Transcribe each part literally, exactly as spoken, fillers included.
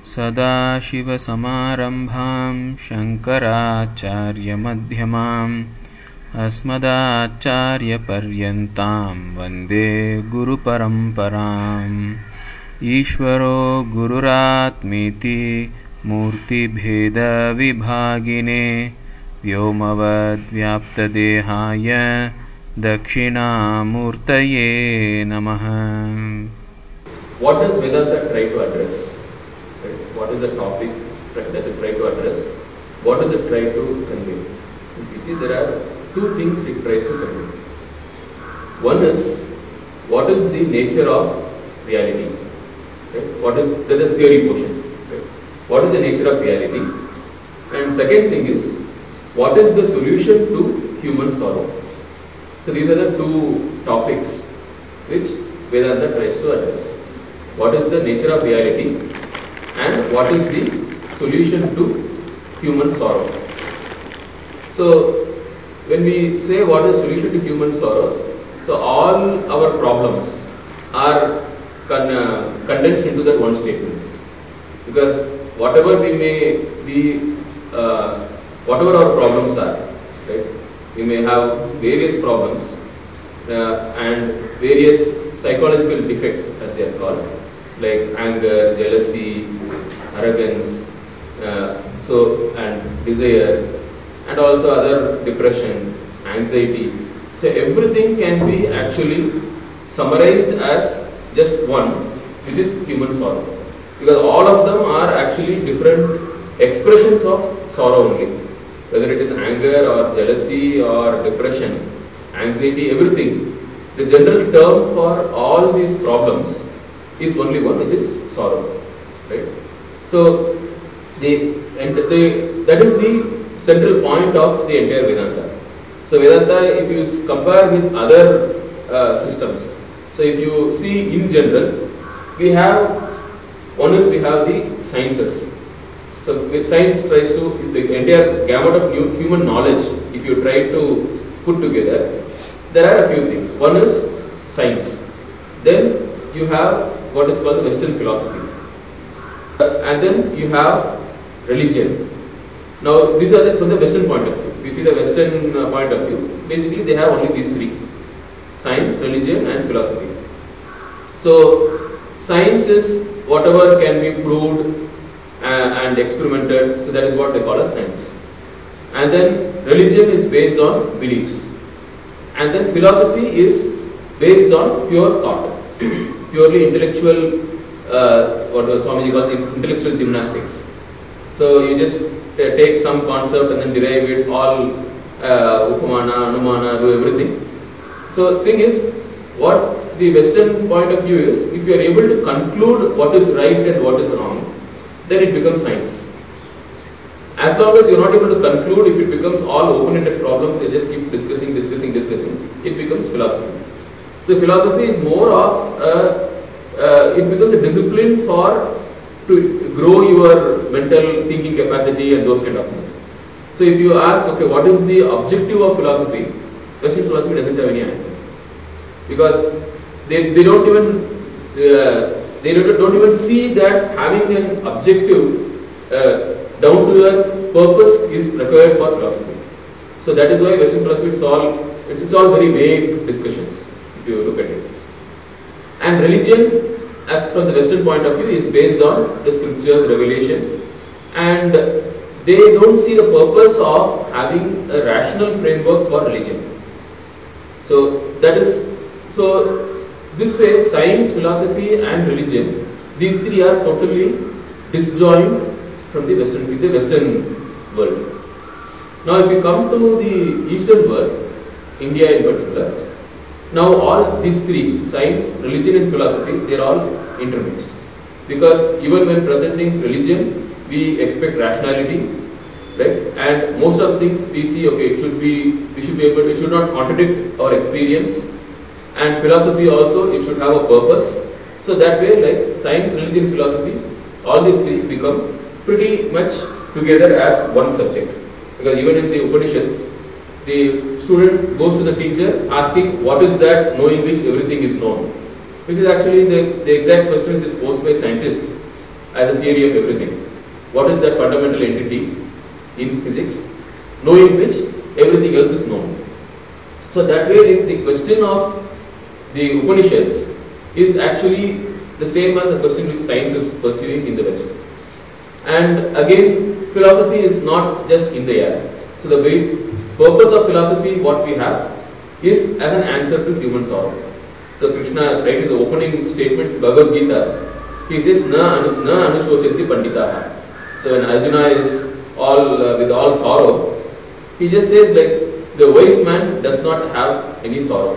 सदाशिवसमारम्भां शङ्कराचार्यमध्यमाम् अस्मदाचार्यपर्यन्तां वन्दे गुरुपरम्पराम्। ईश्वरो गुरुरात्मेति मूर्तिभेदविभागिने व्योमवद्व्याप्तदेहाय दक्षिणामूर्तये नमः। What does Vedanta try to address? Right? What is the topic does it try to address? What does it try to convey? You see, there are two things it tries to convey. One is, what is the nature of reality? Right? What is that is the theory portion? Right? What is the nature of reality? And second thing is, what is the solution to human sorrow? So these are the two topics which Vedanta tries to address. What is the nature of reality and what is the solution to human sorrow? So when we say what is solution to human sorrow, so all our problems are con- uh, condensed into that one statement. Because whatever we may be, uh, whatever our problems are, right? We may have various problems uh, and various psychological defects, as they are called, like anger, jealousy, arrogance, uh, so and desire, and also other depression, anxiety. So everything can be actually summarized as just one, which is human sorrow, because all of them are actually different expressions of sorrow only, whether it is anger or jealousy or depression, anxiety, everything. The general term for all these problems is only one, which is sorrow, right? So the and the that is the central point of the entire Vedanta. So Vedanta, if you compare with other uh, systems, so if you see in general, we have one is we have the sciences. So science tries to the entire gamut of new human knowledge. If you try to put together, there are a few things. One is science. Then you have what is called the Western philosophy. Uh, and then you have religion. Now these are the, from the Western point of view. You see the Western uh, point of view. Basically they have only these three: science, religion and philosophy. So science is whatever can be proved uh, and experimented. So that is what they call as science. And then religion is based on beliefs. And then philosophy is based on pure thought, purely intellectual, uh, what Swamiji calls intellectual gymnastics. So you just uh, take some concept and then derive it all, uh, upamana, anumana, do everything. So the thing is, what the Western point of view is, if you are able to conclude what is right and what is wrong, then it becomes science. As long as you are not able to conclude, if it becomes all open-ended problems, you just keep discussing, discussing, discussing, it becomes philosophy. So philosophy is more of, uh, uh, it becomes a discipline for, to grow your mental thinking capacity and those kind of things. So if you ask, okay, what is the objective of philosophy? Western philosophy doesn't have any answer. Because they, they don't even, uh, they don't, don't even see that having an objective, uh, down to earth purpose is required for philosophy. So that is why Western philosophy is all it's all very vague discussions if you look at it. And religion, as from the Western point of view, is based on the scriptures, revelation, and they don't see the purpose of having a rational framework for religion. So that is so this way, science, philosophy, and religion, these three are totally disjoint from the Western, the Western world. Now, if you come to the Eastern world, India in particular, now all these three, science, religion, and philosophy, they are all intermixed. Because even when presenting religion, we expect rationality, right? And most of things we see, okay, it should be, we should be able, it should not contradict our experience. And philosophy also, it should have a purpose. So that way, like science, religion, philosophy, all these three become pretty much together as one subject. Because even in the Upanishads, the student goes to the teacher asking what is that knowing which everything is known, which is actually the, the exact question is posed by scientists. as a theory of everything. What is that fundamental entity in physics, knowing which everything else is known? So that way the question of the Upanishads is actually the same as a question which science is pursuing in the West. And again, philosophy is not just in the air. So the way, purpose of philosophy, what we have, is as an answer to human sorrow. So Krishna, right in the opening statement, Bhagavad Gita, he says, Na, anu, na anushochati panditaha. So when Arjuna is all uh, with all sorrow, he just says like, the wise man does not have any sorrow.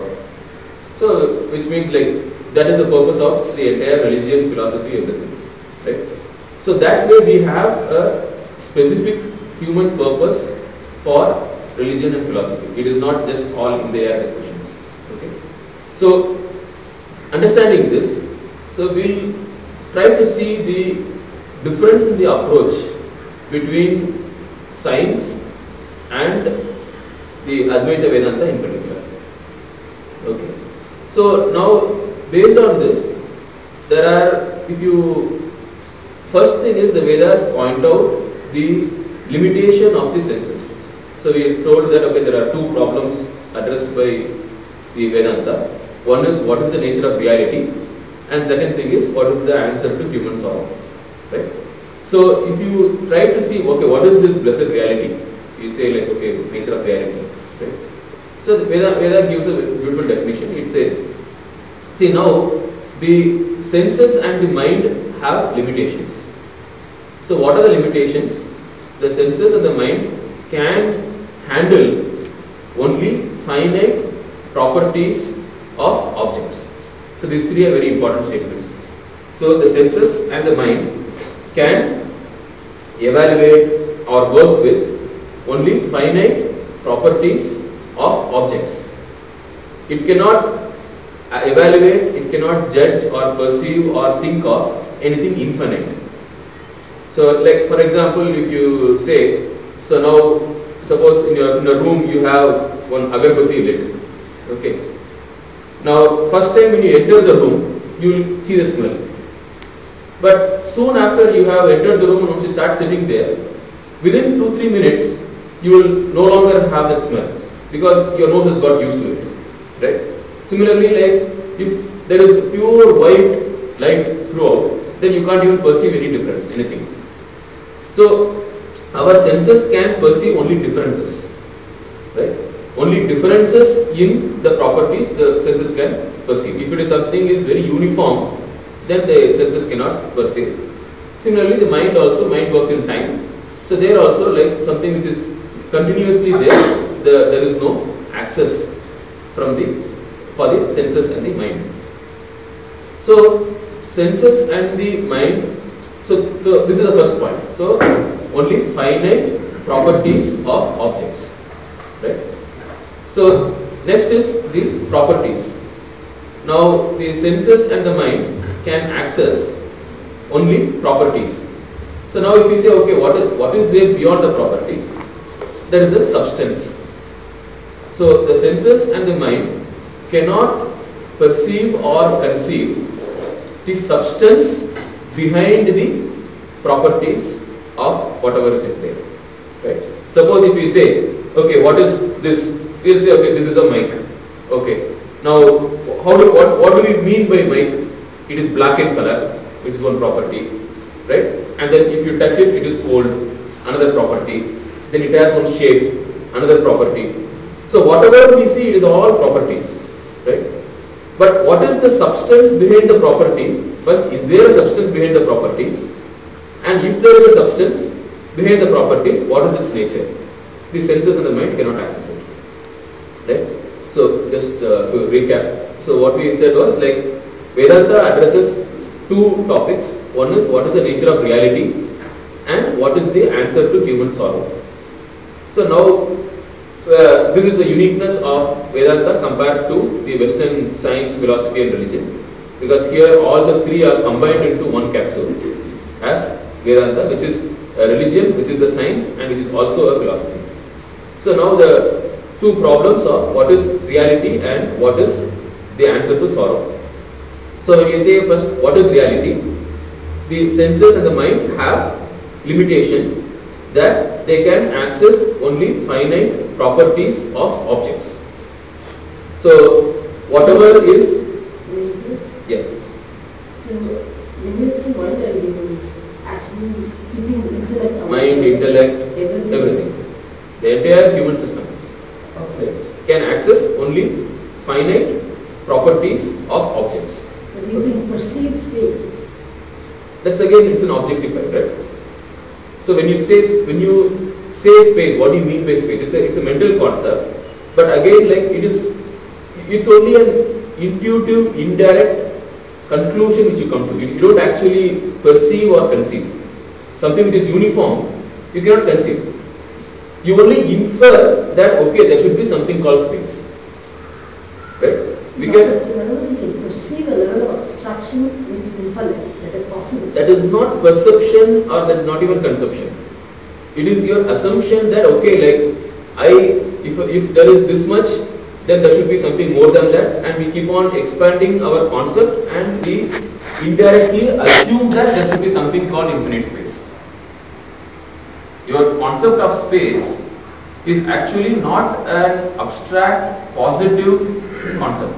So, which means like, that is the purpose of the entire religion, philosophy, everything. Right? So that way we have a specific human purpose for religion and philosophy. It is not just all in the air discussions. Okay? So, understanding this, so we'll try to see the difference in the approach between science and the Advaita Vedanta in particular. Okay. So now, based on this, there are, if you, first thing is the Vedas point out the limitation of the senses. So we are told that okay, there are two problems addressed by the Vedanta. One is what is the nature of reality, and second thing is what is the answer to human sorrow. Right? So if you try to see, okay, what is this blessed reality? You say like, okay, nature of reality. Right? So the Veda, Veda gives a beautiful definition. It says, see now, the senses and the mind have limitations. So what are the limitations? The senses and the mind can handle only finite properties of objects. So these three are very important statements. So the senses and the mind can evaluate or work with only finite properties of objects. It cannot evaluate, it cannot judge or perceive or think of anything infinite. So like for example, if you say, so now suppose in your in a room you have one agarbatti lit. Okay. Now first time when you enter the room, you will see the smell. But soon after you have entered the room and once you start sitting there, within two three minutes you will no longer have that smell because your nose has got used to it. Right? Similarly, like if there is pure white light throughout, then you can't even perceive any difference, anything. So our senses can perceive only differences. Right? Only differences in the properties the senses can perceive. If it is something is very uniform, then the senses cannot perceive. Similarly, the mind also, mind works in time. So there also like something which is continuously there, the, there is no access from the, for the senses and the mind. So senses and the mind, so, so this is the first point. So only finite properties of objects. Right? So next is the properties. Now the senses and the mind can access only properties. So now if we say, okay, what is what is there beyond the property? There is a substance. So the senses and the mind cannot perceive or conceive the substance behind the properties of whatever which is there. Right? Suppose if we say, okay, what is this? We'll say, okay, this is a mic. Okay. Now, how do what what do we mean by mic? It is black in color, which is one property, right? And then if you touch it, it is cold, another property. Then it has one shape, another property. So whatever we see, it is all properties, right? But what is the substance behind the property? First, is there a substance behind the properties? And if there is a substance behind the properties, what is its nature? The senses and the mind cannot access it, right? So just uh, to recap. So what we said was like Vedanta addresses two topics. One is what is the nature of reality and what is the answer to human sorrow. So now uh, this is the uniqueness of Vedanta compared to the Western science, philosophy and religion, because here all the three are combined into one capsule as Vedanta, which is a religion, which is a science and which is also a philosophy. So now the two problems of what is reality and what is the answer to sorrow. So when you say first what is reality, the senses and the mind have limitation that they can access only finite properties of objects. So whatever is, yeah. So when you say mind, are you actually keeping intellect, Mind, intellect, everything? everything. The entire human system Okay. can access only finite properties of objects. But you can perceive space. That's again, it's an objectified, right? So when you say when you say space, what do you mean by space? It's a it's a mental concept, but again, like it is, it's only an intuitive, indirect conclusion which you come to. You, you don't actually perceive or conceive. Something which is uniform, you cannot conceive. You only infer that okay, there should be something called space. Right? We In can. other words, you can perceive a level of abstraction which is infinite, that is possible. That is not perception, or that is not even conception. It is your assumption that okay, like I, if if there is this much, then there should be something more than that, and we keep on expanding our concept, and we indirectly assume that there should be something called infinite space. Your concept of space is actually not an abstract, positive concept.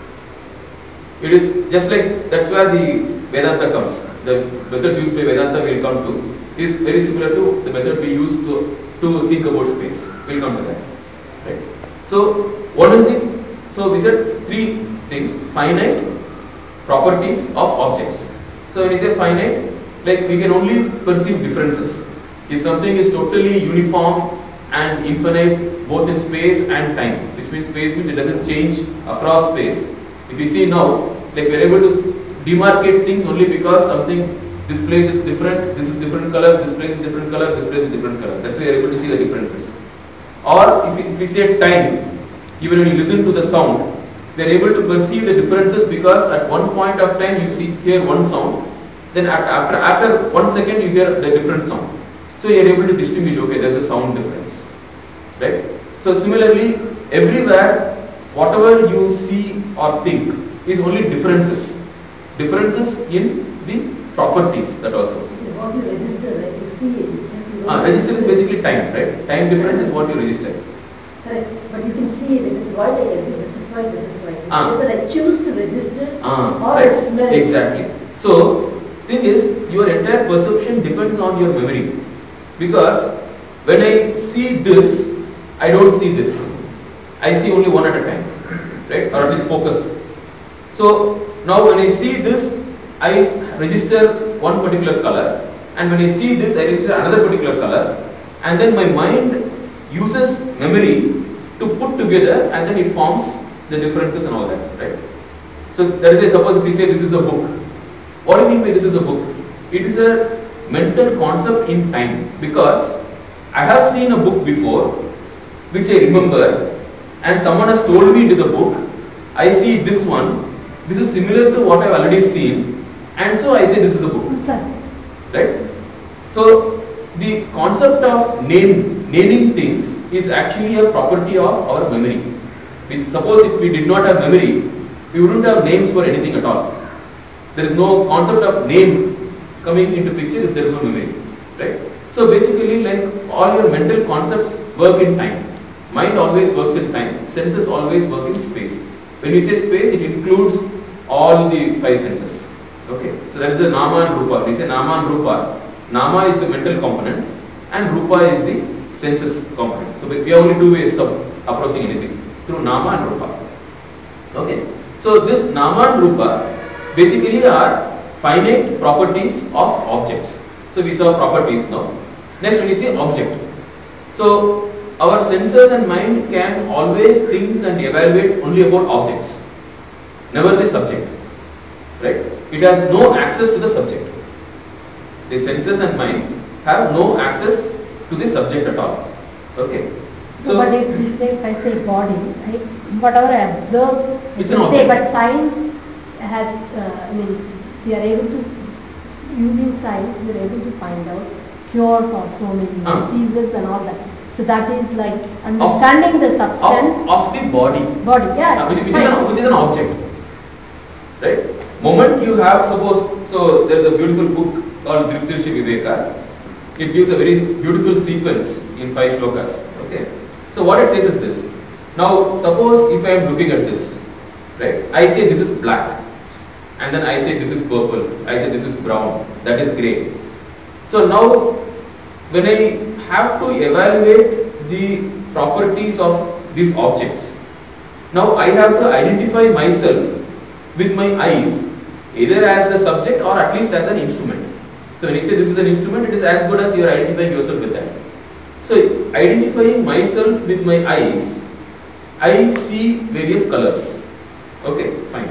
It is just like, that's where the Vedanta comes. The methods used by Vedanta will come to is very similar to the method we use to, to think about space. We'll come to that. Right? So, what is the, so we said three things: finite properties of objects. So when you say finite, like we can only perceive differences. If something is totally uniform and infinite both in space and time, which means space means it doesn't change across space. If you see now, like we are able to demarcate things only because something, this place is different, this is different color, this place is different color, this place is different color. That's why we are able to see the differences. Or if we, if we say time, even when you listen to the sound, we are able to perceive the differences because at one point of time you see hear one sound, then after after one second you hear the different sound. So you are able to distinguish, okay, there is a sound difference, right? So similarly, everywhere, whatever you see or think is only differences, differences in the properties. That also. What you register, right? You see it. It's just you Ah, register is basically time, right? Time difference is what you register. Correct. But you can see it. If it's white, I can see this is white, this is white. Ah. Whether I choose to register Ah, or right. I smell. Exactly. So, thing is, your entire perception depends on your memory. Because when I see this, I don't see this. I see only one at a time, right? Or at least focus. So now when I see this, I register one particular color, and when I see this, I register another particular color, and then my mind uses memory to put together, and then it forms the differences and all that, right? So that is, suppose if we say this is a book. What do you mean by this is a book? It is a mental concept in time, because I have seen a book before which I remember, and someone has told me it is a book. I see this one, this is similar to what I have already seen, and so I say this is a book, right? So the concept of name, naming things is actually a property of our memory. We, suppose if we did not have memory, we wouldn't have names for anything at all. There is no concept of name coming into picture if there is no memory, right? So basically, like all your mental concepts work in time. Mind always works in time. Senses always work in space. When we say space, it includes all the five senses. Okay, so that is the nama and rupa. We say nama and rupa. Nama is the mental component, and rupa is the senses component. So we have only two ways of approaching anything, through nama and rupa. Okay, so this nama and rupa basically are finite properties of objects. So we saw properties now. Next when we say object. So our senses and mind can always think and evaluate only about objects, never the subject, right? It has no access to the subject. The senses and mind have no access to the subject at all. Okay. So, so but if, if I say body, right? Whatever I observe, it's I an say, object. but science has, uh, I mean, we are able to, using science, we are able to find out cure for so many uh. diseases and all that. So that is like understanding of, the substance of, of the body. Body, yeah. Uh, which, which, is an, which is an object, right? Moment you have, suppose so there's a beautiful book called Driptirshi Viveka. It gives a very beautiful sequence in five shlokas. Okay. So what it says is this. Now suppose if I am looking at this, right? I say this is black, and then I say this is purple. I say this is brown. That is grey. So now when I have to evaluate the properties of these objects, now I have to identify myself with my eyes either as the subject or at least as an instrument. So when you say this is an instrument, it is as good as you are identifying yourself with that. So identifying myself with my eyes, I see various colors. Okay, fine.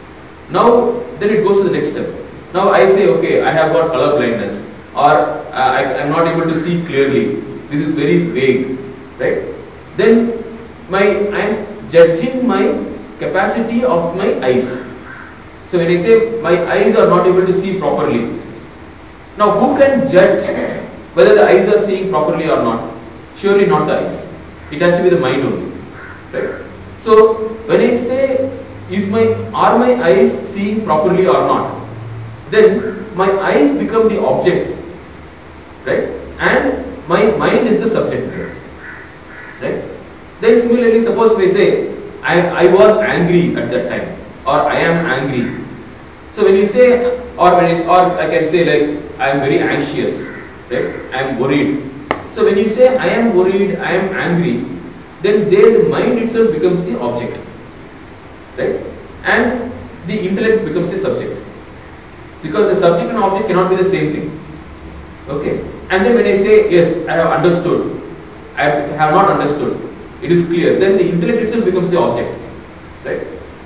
Now then it goes to the next step. Now I say, okay, I have got color blindness, or uh, I am not able to see clearly. This is very vague, right? Then my I am judging my capacity of my eyes. So when I say my eyes are not able to see properly, now who can judge whether the eyes are seeing properly or not? Surely not the eyes. It has to be the mind only, right? So when I say is my are my eyes seeing properly or not, then my eyes become the object, right? And my mind is the subject here, right? Then similarly, suppose we say I, I was angry at that time, or I am angry. So when you say, or when it's, or I can say like I am very anxious, right? I am worried. So when you say I am worried, I am angry, then there the mind itself becomes the object, right? And the intellect becomes the subject, because the subject and object cannot be the same thing. Okay. And then when I say yes, I have understood, I have not understood, it is clear, then the intellect itself becomes the object, right?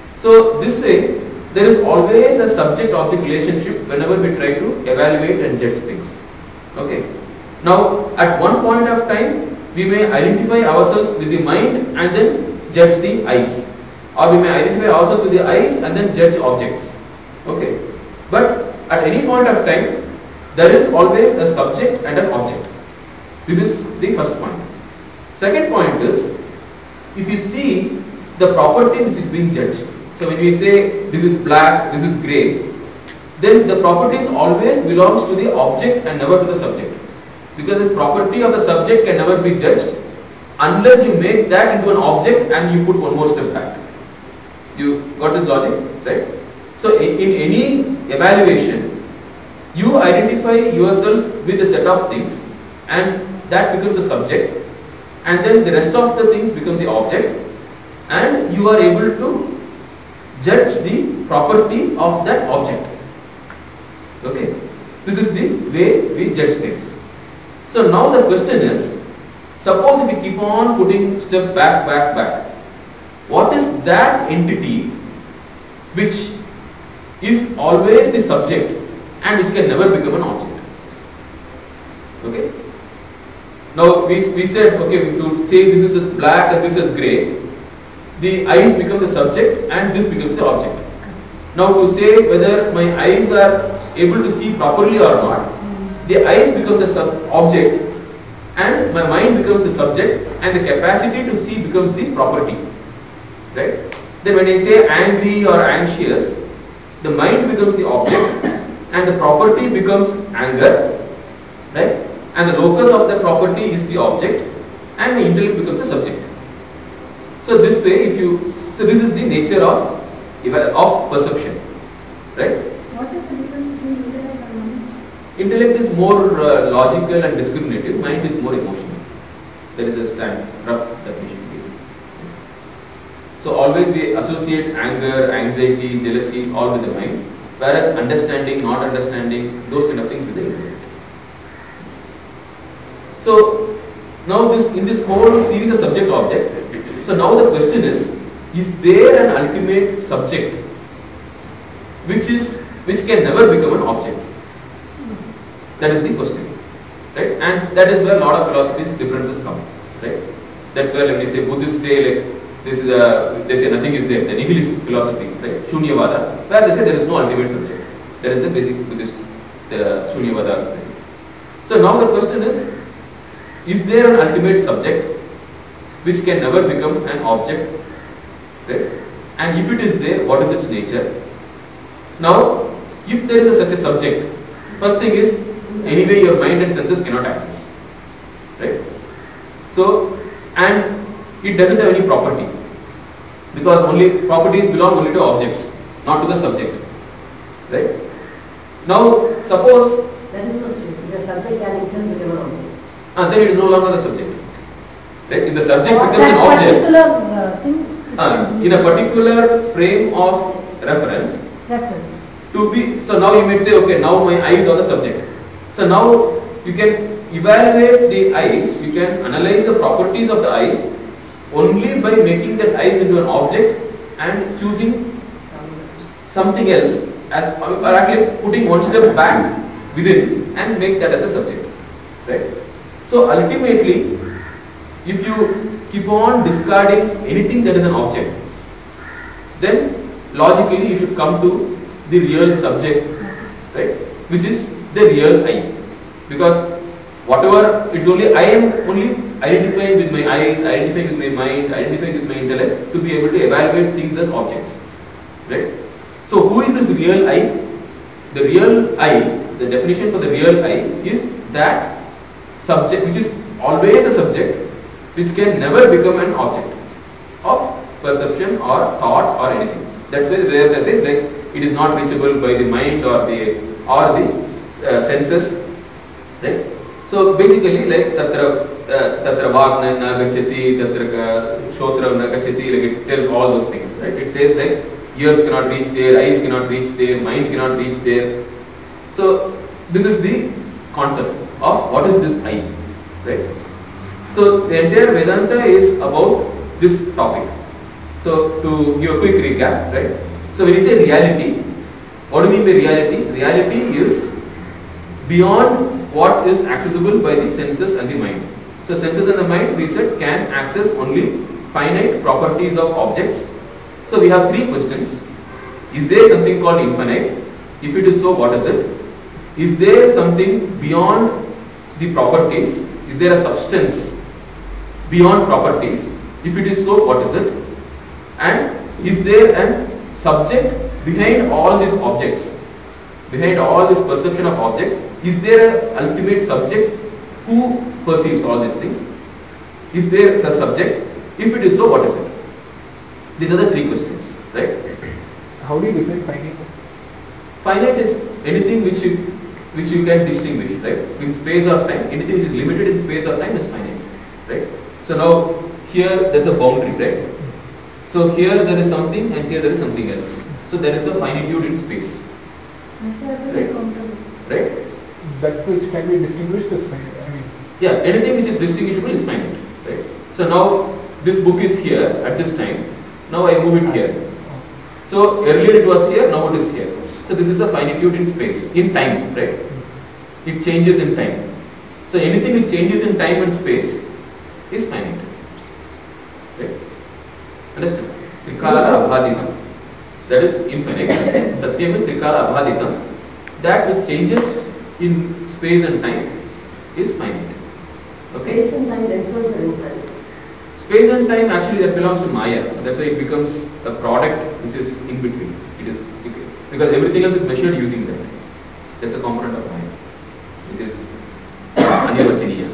So this way there is always a subject-object relationship whenever we try to evaluate and judge things. Okay. Now at one point of time we may identify ourselves with the mind and then judge the eyes, or we may identify ourselves with the eyes and then judge objects. Okay. But at any point of time there is always a subject and an object. This is the first point. Second point is, if you see the properties which is being judged. So when we say this is black, this is grey, then the properties always belongs to the object and never to the subject. Because the property of the subject can never be judged unless you make that into an object and you put one more step back. You got this logic, right? So in, in any evaluation, you identify yourself with a set of things and that becomes the subject, and then the rest of the things become the object, and you are able to judge the property of that object. Okay, this is the way we judge things. So now the question is, suppose if we keep on putting step back, back, back, what is that entity which is always the subject and which can never become an object? Okay. Now we, we said, okay, to say this is black and this is grey, the eyes become the subject and this becomes the object. Now to say whether my eyes are able to see properly or not, the eyes become the sub object and my mind becomes the subject and the capacity to see becomes the property. Right? Then when I say angry or anxious, the mind becomes the object and the property becomes anger, right? And the locus of the property is the object and the intellect becomes the subject. So this way, if you, so this is the nature of, of perception, right? What is the difference between intellect and mind? Intellect is more uh, logical and discriminative, mind is more emotional. There is a stand, rough definition. So always we associate anger, anxiety, jealousy all with the mind, whereas understanding, not understanding, those kind of things with the intellect. So now this in this whole series of subject object, so now the question is, is there an ultimate subject which is which can never become an object? That is the question, right? And that is where a lot of philosophies differences come, right? That's where when we say Buddhists say like this is a, they say nothing is there, the nihilist philosophy, right? Shunyavada, where they say there is no ultimate subject. That is the basic Buddhist the Shunyavada. So now the question is, is there an ultimate subject which can never become an object, right? And if it is there, what is its nature? Now, if there is a, such a subject, first thing is, anyway your mind and senses cannot access. Right? So, and it doesn't have any property. Because only properties belong only to objects, not to the subject. Right? Now, suppose... That is not true. The subject can itself become an object. And then it is no longer the subject. Right? If the subject Or becomes an that object, particular uh, thing. uh, in a particular frame of reference, Reference. to be, so now you may say, okay, now my eyes are the subject. So now you can evaluate the eyes, you can analyze the properties of the eyes only by making that eyes into an object and choosing something else, and, or actually putting one step back within and make that as a subject. Right? So ultimately, if you keep on discarding anything that is an object, then logically you should come to the real subject, right? Which is the real I. Because whatever, it's only, I am only identifying with my eyes, identifying with my mind, identifying with my intellect to be able to evaluate things as objects. Right? So who is this real I? The real I, the definition for the real I is that subject, which is always a subject, which can never become an object of perception or thought or anything. That's why where they say like it is not reachable by the mind or the or the uh, senses. Right? So basically, like tatra uh, tatra vagna na gachati, tatra shotra na gachati, like it tells all those things. Right? It says like ears cannot reach there, eyes cannot reach there, mind cannot reach there. So this is the concept of what is this I. Right? So the entire Vedanta is about this topic. So to give a quick recap, right? So when you say reality, what do you mean by reality? Reality is beyond what is accessible by the senses and the mind. So senses and the mind, we said, can access only finite properties of objects. So we have three questions. Is there something called infinite? If it is so, what is it? Is there something beyond the properties? Is there a substance beyond properties? If it is so, what is it? And is there a subject behind all these objects? Behind all this perception of objects, is there an ultimate subject who perceives all these things? Is there a subject? If it is so, what is it? These are the three questions, right? How do you define finite? Finite is anything which you which you can distinguish, right? In space or time, anything which is limited in space or time is finite, right? So now here there is a boundary, right? So here there is something and here there is something else. So there is a finitude in space. Right? Right? That which can be distinguished is finite. I mean, yeah, anything which is distinguishable is finite. Right? So now this book is here at this time. Now I move it here. So earlier it was here, now it is here. So this is a finitude in space, in time, right? It changes in time. So anything which changes in time and space is finite. Right? Understand? Trikala abhaditam. That is infinite. Satyam is trikala abhaditam. That which changes in space and time is finite. Okay? Space and time themselves are infinite. Space and time actually that belongs to Maya. So that's why it becomes a product which is in between. It is because everything else is measured using that. That's a component of Maya, which is anirvachaniya.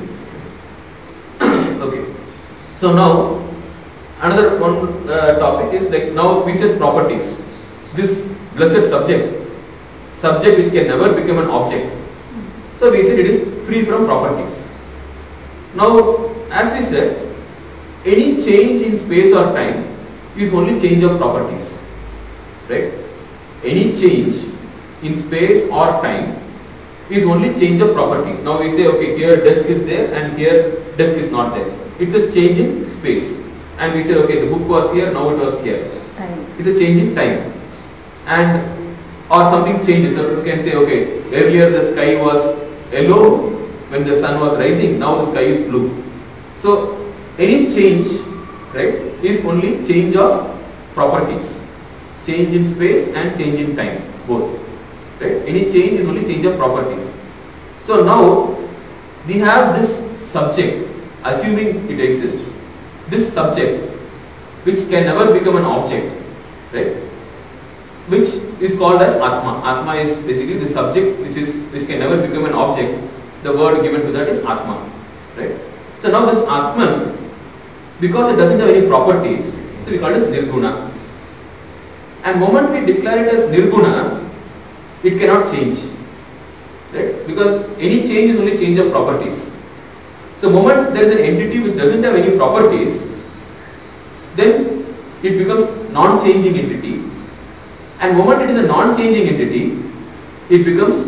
Okay. So now another one uh, topic is like now we said properties. This blessed subject, subject which can never become an object. So we said it is free from properties. Now, as we said, any change in space or time is only change of properties. Right? Any change in space or time is only change of properties. Now we say, okay, here desk is there and here desk is not there. It's a change in space. And we say, okay, the book was here, now it was here. Time. It's a change in time. And, or something changes. So you can say, okay, earlier the sky was yellow when the sun was rising, now the sky is blue. So, any change, right, is only change of properties. Change in space and change in time, both. Right? Any change is only change of properties. So now, we have this subject, assuming it exists. This subject, which can never become an object, right? which is called as Atma. Atma is basically the subject which is which can never become an object. The word given to that is Atma. Right? So now this Atman, because it doesn't have any properties, so we call it as Nirguna. And moment we declare it as Nirguna, it cannot change. Right? Because any change is only change of properties. So moment there is an entity which doesn't have any properties, then it becomes non-changing entity. And moment it is a non-changing entity, it becomes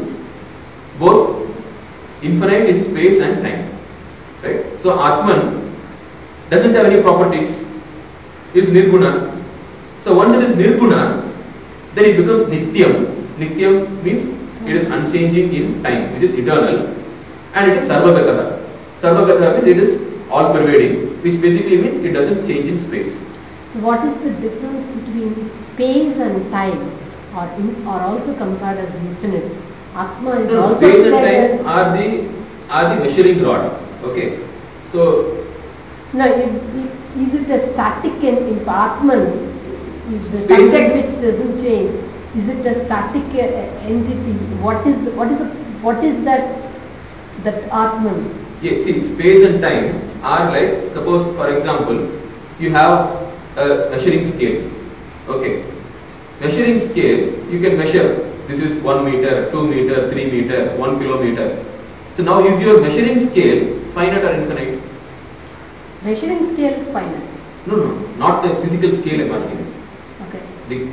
both infinite in space and time. Right? So Atman doesn't have any properties, is Nirguna. So once it is Nirguna, then it becomes Nityam. Nityam means it is unchanging in time, which is eternal, and it is Sarvagataha. Sarvagataha means it is all pervading, which basically means it doesn't change in space. So what is the difference between space and time, or in, or also compared as infinite? Atma is No, also space and said time are the are the measuring rod. Okay, so no, it, it, is it a static en- if Atman is the Space subject and- which doesn't change? Is it a static uh, entity? What is the, what is the, what is that that Atman? yeah, see, space and time are like, suppose for example, you have a measuring scale. Okay, measuring scale, you can measure. This is one meter, two meter, three meter, one kilometer. So now is your measuring scale finite or infinite? Measuring scale is finite. No, no, not the physical scale I'm asking. Okay. The,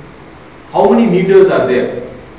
how many meters are there?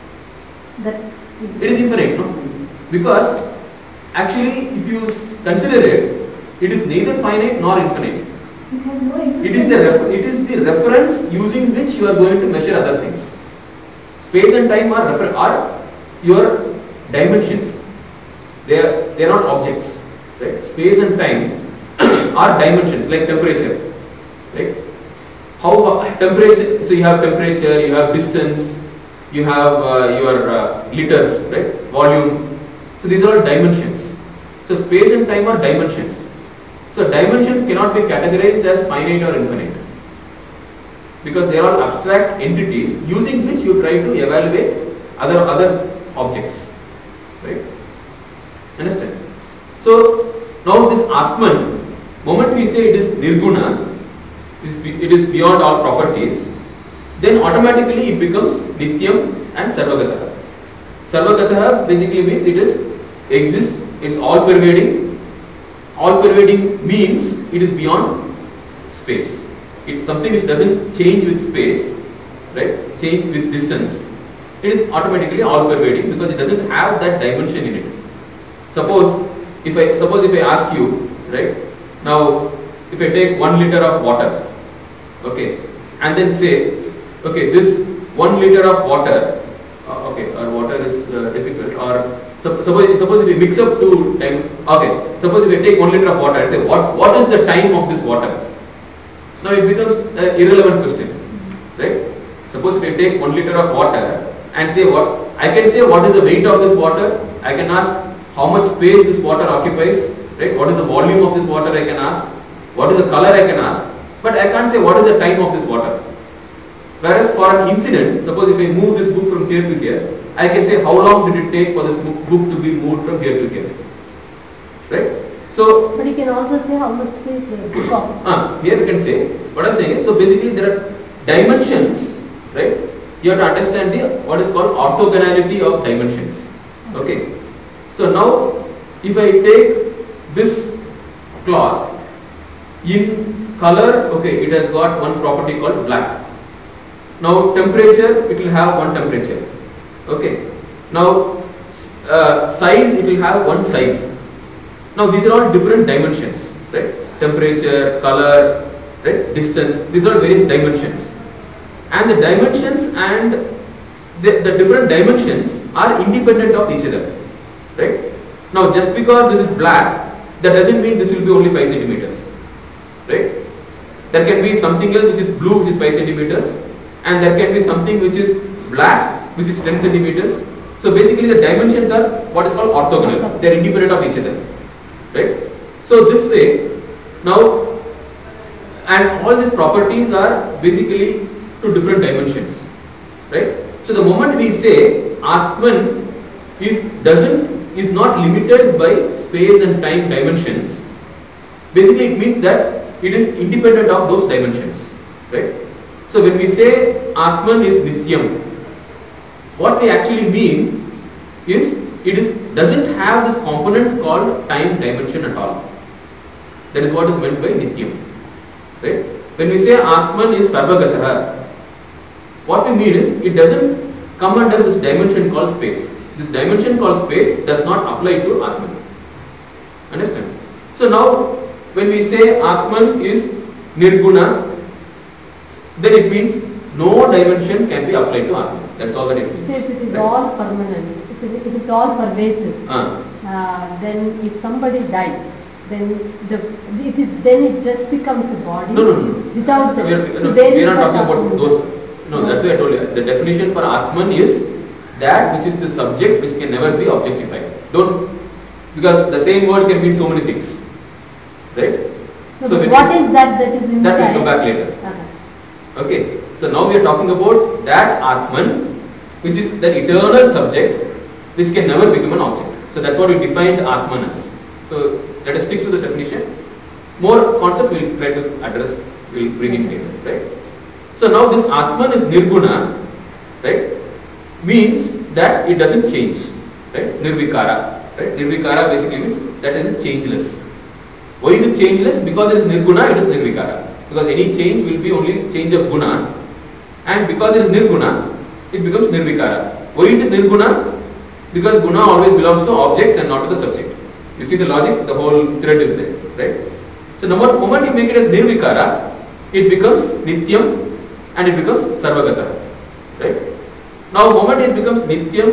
That It is infinite, no? Because actually, if you s- consider it, it is neither finite nor infinite. It has no existence. It is the ref- it is the reference using which you are going to measure other things. Space and time are refer- are your dimensions. They are they are not objects. Right? Space and time are dimensions, like temperature. Right? How uh, temperature? So you have temperature, you have distance, you have uh, your uh, liters, right? Volume. So these are all dimensions. So space and time are dimensions. So dimensions cannot be categorized as finite or infinite, because they are all abstract entities using which you try to evaluate other other objects. Right? Understand? So now this Atman, moment we say it is Nirguna, it is beyond all properties, then automatically it becomes Nityam and Sarvagataha. Sarvagataha basically means it is exists, is all pervading. All pervading means it is beyond space. It's something which doesn't change with space, right? Change with distance. It is automatically all pervading because it doesn't have that dimension in it. Suppose if I suppose if I ask you, right? Now if I take one liter of water, okay, and then say, okay, this one liter of water, uh, okay, or water is uh, difficult, or so, suppose suppose if we mix up two time, okay, suppose if I take one liter of water, I say what what is the time of this water? Now it becomes an irrelevant question, right? Suppose if I take one liter of water and say what I can say what is the weight of this water, I can ask how much space this water occupies, right? What is the volume of this water, I can ask. What is the color, I can ask. But I can't say what is the time of this water. Whereas for an incident, suppose if I move this book from here to here, I can say how long did it take for this book, book to be moved from here to here. Right? So, but you can also say how much space the book occupies. uh, here you can say, what I'm saying is, so basically there are dimensions, right? You have to understand the what is called orthogonality of dimensions. Okay. So now, if I take this cloth in color, okay, it has got one property called black. Now temperature, it will have one temperature. Okay. Now uh, size, it will have one size. Now these are all different dimensions, right? Temperature, color, right? Distance. These are various dimensions. And the dimensions and the, the different dimensions are independent of each other, right? Now just because this is black, that doesn't mean this will be only five centimeters, right? There can be something else which is blue, which is five centimeters, and there can be something which is black, which is ten centimeters. So basically the dimensions are what is called orthogonal. They are independent of each other, right? So this way, now, and all these properties are basically to different dimensions. right? So the moment we say Atman is doesn't is not limited by space and time dimensions, basically it means that it is independent of those dimensions, right? So when we say Atman is Nityam, what we actually mean is it is doesn't have this component called time dimension at all. That is what is meant by Nityam, right? When we say Atman is Sarvagataha, what we mean is it doesn't come under this dimension called space. This dimension called space does not apply to Atman. Understand? So now when we say Atman is Nirguna, then it means no dimension can be applied to Atman. That's all that it means. If it is right? all permanent, if it, if it's all pervasive, Uh. uh, then if somebody died, then the it is, then it just becomes a body. No, no, no. Without the. We are, so no, where we is are not that talking about Atman? those. No, that's why I told you. The definition for Atman is that which is the subject which can never be objectified. Don't, because the same word can mean so many things, right? So, So when what we- is that that is inside? That will come back later. Okay. Okay. So now we are talking about that Atman, which is the eternal subject, which can never become an object. So that's what we defined Atman as. So let us stick to the definition. More concept we will try to address, we will bring in later, right? So now this Atman is Nirguna, right? Means that it doesn't change, right? Nirvikara, right? Nirvikara basically means that it is changeless. Why is it changeless? Because it is Nirguna, it is Nirvikara. Because any change will be only change of guna, and because it is Nirguna, it becomes Nirvikara. Why is it Nirguna? Because guna always belongs to objects and not to the subject. You see the logic? The whole thread is there, right? So the moment you make it as Nirvikara, it becomes Nityam and it becomes Sarvagata, right? Now the moment it becomes Nityam,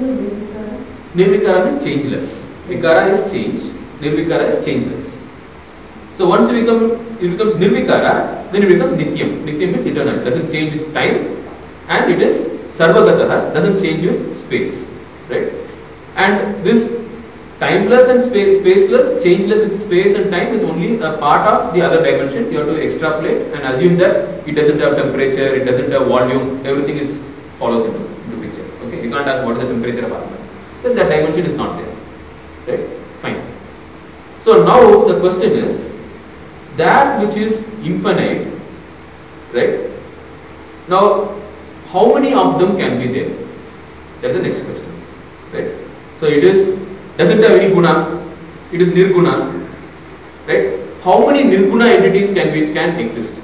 Nirvikara means changeless. Vikara is change, Nirvikara is changeless. So once it becomes it becomes Nirvikara, then it becomes Nityam. Nityam means eternal, it doesn't change with time, and it is Sarvagataha, doesn't change with space, right? And this timeless and space, spaceless, changeless with space and time is only a part of the other dimensions. You have to extrapolate and assume that it doesn't have temperature, it doesn't have volume, everything is follows into the picture. Okay, you can't ask what is the temperature of Atman. Then that dimension is not there. Right? Fine. So now the question is that which is infinite, right? Now how many of them can be there? That's the next question. Right? So it is doesn't have any guna, it is nirguna, right? How many nirguna entities can be can exist?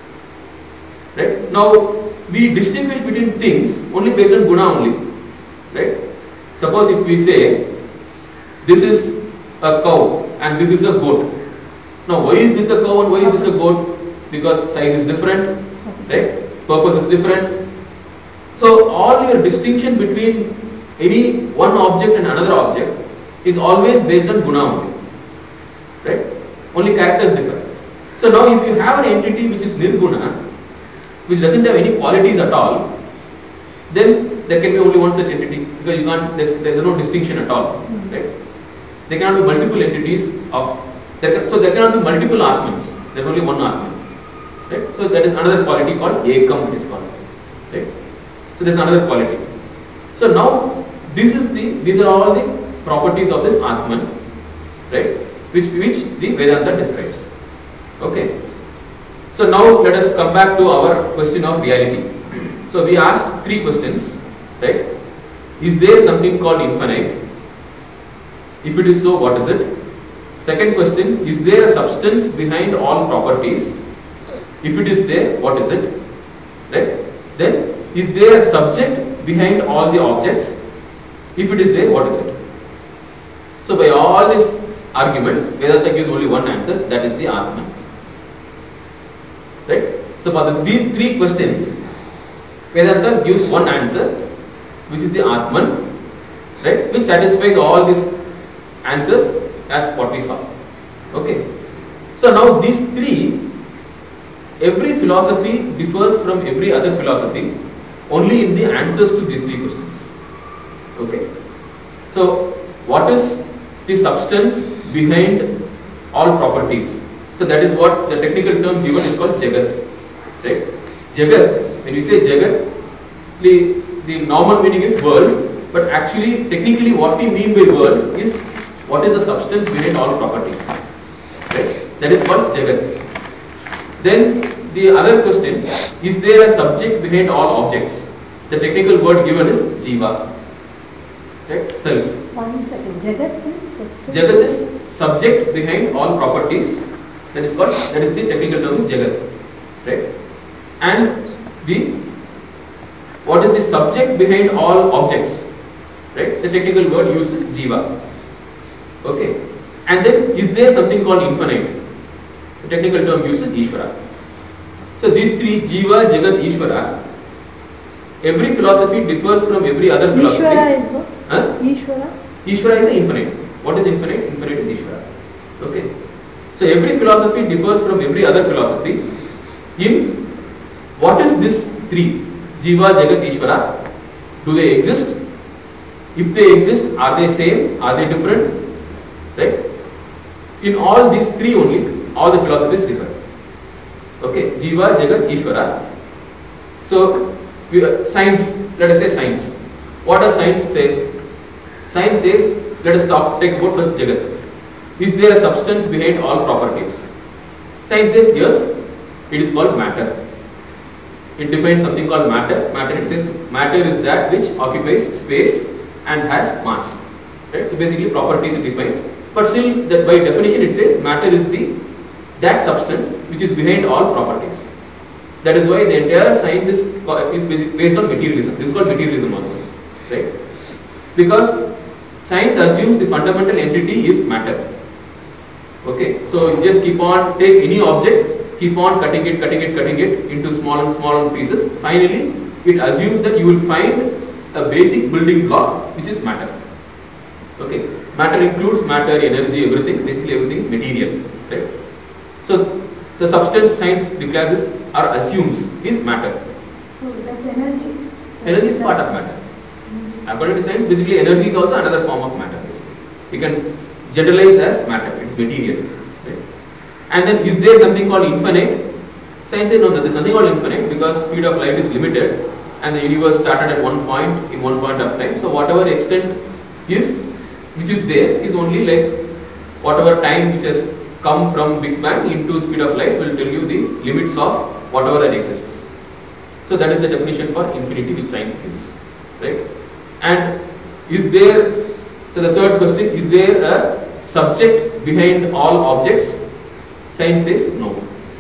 Right? Now we distinguish between things only based on guna only, right? Suppose if we say this is a cow and this is a goat. Now why is this a cow and why is this a goat? Because size is different, right? Purpose is different. So all your distinction between any one object and another object is always based on guna only, right? Only characters differ. So now if you have an entity which is nirguna, which doesn't have any qualities at all, then there can be only one such entity, because you can't, there's, there's no distinction at all, right? There cannot be multiple entities of, there can, so there cannot be multiple Atmans, there's only one Atman, right? So that is another quality called Ekam, it is called, right? So there's another quality. So now this is the, these are all the properties of this Atman, right? Which, which the Vedanta describes, okay? So now let us come back to our question of reality. So we asked three questions, right? Is there something called infinite? If it is so, what is it? Second question, is there a substance behind all properties? If it is there, what is it? Right? Then, is there a subject behind all the objects? If it is there, what is it? So by all these arguments, Vedanta gives only one answer, that is the Atman. Right? So for the these three questions, Vedanta gives one answer, which is the Atman, right? Which satisfies all these answers as what we saw. Okay. So now these three, every philosophy differs from every other philosophy only in the answers to these three questions. Okay. So what is the substance behind all properties? So that is what the technical term given is called Jagat. Right? Jagat, when you say Jagat, the, the normal meaning is world, but actually technically what we mean by world is what is the substance behind all properties. Right? That is called Jagat. Then the other question, is there a subject behind all objects? The technical word given is Jiva. Right? Self. One second. Jagat is substance. Jagat is subject behind all properties. That is called, that is the technical term is Jagat. Right? And the, what is the subject behind all objects? Right? The technical word used is Jiva. Okay. And then is there something called infinite? The technical term used is Ishvara. So these three, Jiva, Jagat, Ishvara, every philosophy differs from every other philosophy. Ishvara is what? Huh? Ishvara? Ishvara is the infinite. What is infinite? Infinite is Ishvara. Okay. So every philosophy differs from every other philosophy in what is this three? Jiva, Jagat, Ishvara. Do they exist? If they exist, are they same? Are they different? Right? In all these three only, all the philosophies differ. Okay, Jiva, Jagat, Ishvara. So, we, uh, science, let us say science. What does science say? Science says, let us talk, take about first Jagat. Is there a substance behind all properties? Science says, yes, it is called matter. It defines something called matter. Matter, it says, matter is that which occupies space and has mass. Right? So, basically, properties it defines. But still, that by definition, it says matter is the that substance which is behind all properties. That is why the entire science is, is based on materialism. This is called materialism also. Right? Because science assumes the fundamental entity is matter. Okay, so you just keep on, take any object, keep on cutting it, cutting it, cutting it into small and small pieces. Finally, it assumes that you will find a basic building block which is matter. Okay, matter includes matter, energy, everything. Basically, everything is material. Right? So, the substance science declares this or assumes is matter. So, does energy? Energy is part of matter. According to science, basically energy is also another form of matter. Basically. You can generalize as matter, it's material. Right? And then is there something called infinite? Science says no, there is something called infinite because speed of light is limited and the universe started at one point in one point of time. So whatever extent is, which is there is only like whatever time which has come from Big Bang into speed of light will tell you the limits of whatever that exists. So that is the definition for infinity which science gives. Right? And is there, so the third question, is there a subject behind all objects? Science says no.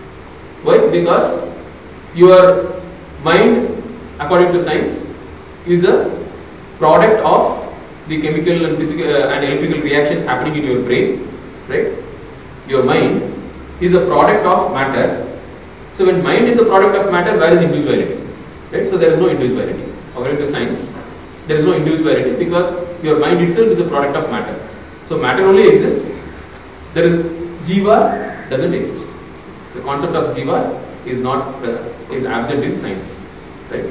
Why? Because your mind, according to science, is a product of the chemical and physical uh, and electrical reactions happening in your brain. Right? Your mind is a product of matter. So when mind is a product of matter, where is individuality? Right? So there is no individuality. According to science, there is no individuality because your mind itself is a product of matter. So matter only exists. There is Jiva doesn't exist. The concept of Jiva is not uh, is absent in science. Right?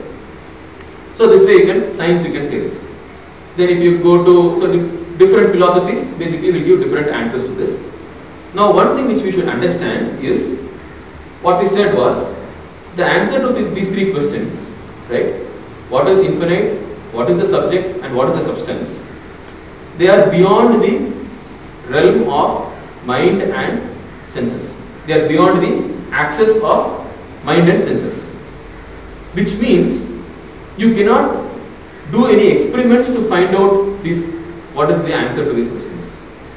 So this way you can science you can say this. Then if you go to so the different philosophies basically will give different answers to this. Now one thing which we should understand is what we said was the answer to the, these three questions, right? What is infinite, what is the subject and what is the substance? They are beyond the realm of mind and senses. They are beyond the access of mind and senses. Which means you cannot do any experiments to find out this, what is the answer to these questions.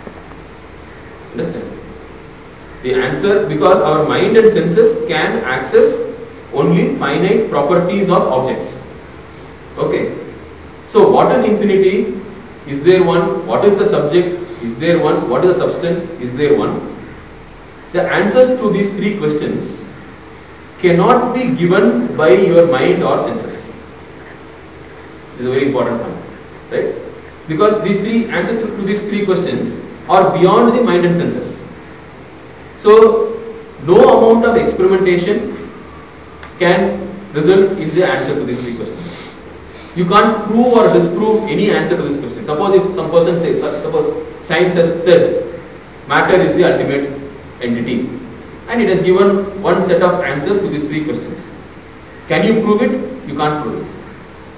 Understand? The answer, because our mind and senses can access only finite properties of objects. Okay. So what is infinity? Is there one? What is the subject? Is there one? What is the substance? Is there one? The answers to these three questions cannot be given by your mind or senses. This is a very important point. Right? Because these three answers to these three questions are beyond the mind and senses. So, no amount of experimentation can result in the answer to these three questions. You can't prove or disprove any answer to this question. Suppose if some person says, suppose science has said matter is the ultimate entity and it has given one set of answers to these three questions. Can you prove it? You can't prove it.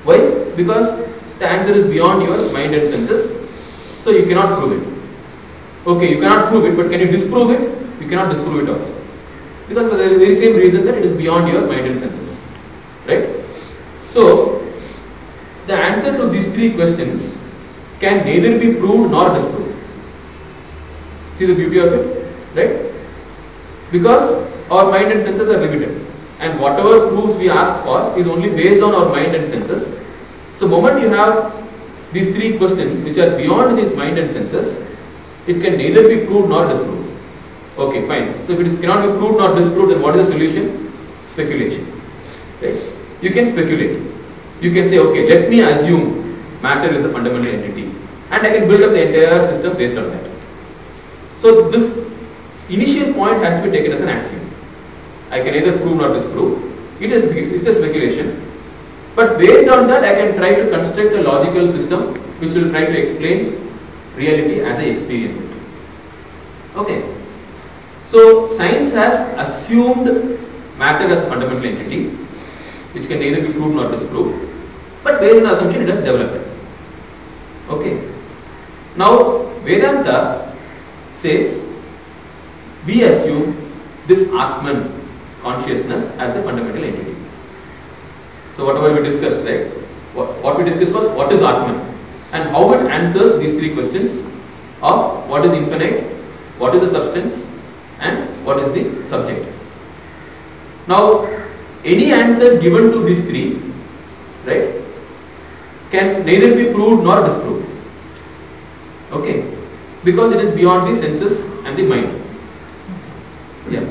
Why? Because the answer is beyond your mind and senses, so you cannot prove it. Okay, you cannot prove it, but can you disprove it? You cannot disprove it also. Because for the very same reason that it is beyond your mind and senses. Right? So, the answer to these three questions can neither be proved nor disproved. See the beauty of it? Right? Because our mind and senses are limited. And whatever proofs we ask for is only based on our mind and senses. So, moment you have these three questions which are beyond this mind and senses, it can neither be proved nor disproved. Okay, fine. So if it is cannot be proved nor disproved, then what is the solution? Speculation. Right? You can speculate. You can say, okay, let me assume matter is a fundamental entity, and I can build up the entire system based on that. So this initial point has to be taken as an axiom. I can neither prove nor disprove. It is it's just speculation. But based on that, I can try to construct a logical system which will try to explain reality as I experience it. Okay. So science has assumed matter as a fundamental entity, which can neither be proved nor disproved. But based on the assumption, it has developed. Okay. Now Vedanta says we assume this Atman consciousness as a fundamental entity. So whatever we discussed, right? What, what we discussed was what is Atman and how it answers these three questions of what is infinite, what is the substance, and what is the subject. Now, any answer given to these three, right, can neither be proved nor disproved. Okay, because it is beyond the senses and the mind. Yeah.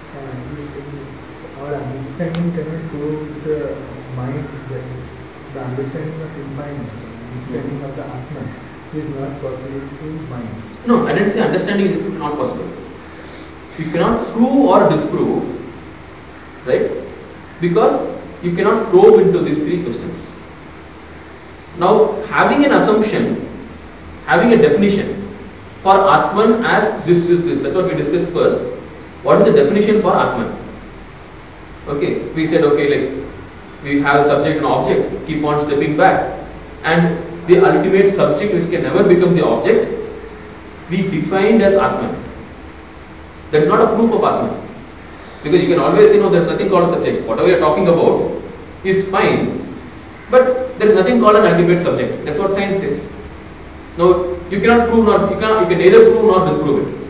Our understanding cannot prove the mind, the understanding of infinite, understanding of the Atman is not possible to mind. No, I didn't say understanding is not possible. You cannot prove or disprove, right? Because you cannot probe into these three questions. Now, having an assumption, having a definition for Atman as this, this, this, that's what we discussed first. What is the definition for Atman? Okay, we said, okay, like we have a subject and object, keep on stepping back, and the ultimate subject which can never become the object, we defined as Atman. That is not a proof of Atman. Because you can always say, no, there is nothing called a subject. Whatever you are talking about is fine, but there is nothing called an ultimate subject. That's what science says. Now, you cannot prove nor, you, cannot, you can neither prove nor disprove it.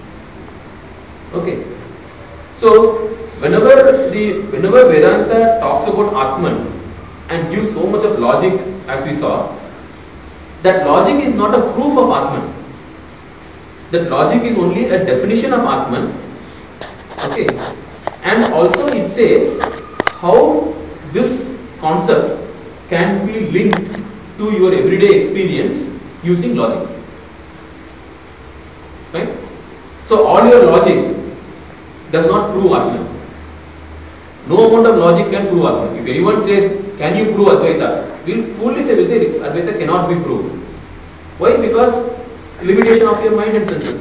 Okay. So, whenever the whenever Vedanta talks about Atman and gives so much of logic as we saw, that logic is not a proof of Atman. That logic is only a definition of Atman. Okay. And also it says how this concept can be linked to your everyday experience using logic. Right? So all your logic does not prove Atman. No amount of logic can prove Atman. If anyone says, can you prove Advaita? We will fully say, we'll say Advaita cannot be proved. Why? Because limitation of your mind and senses.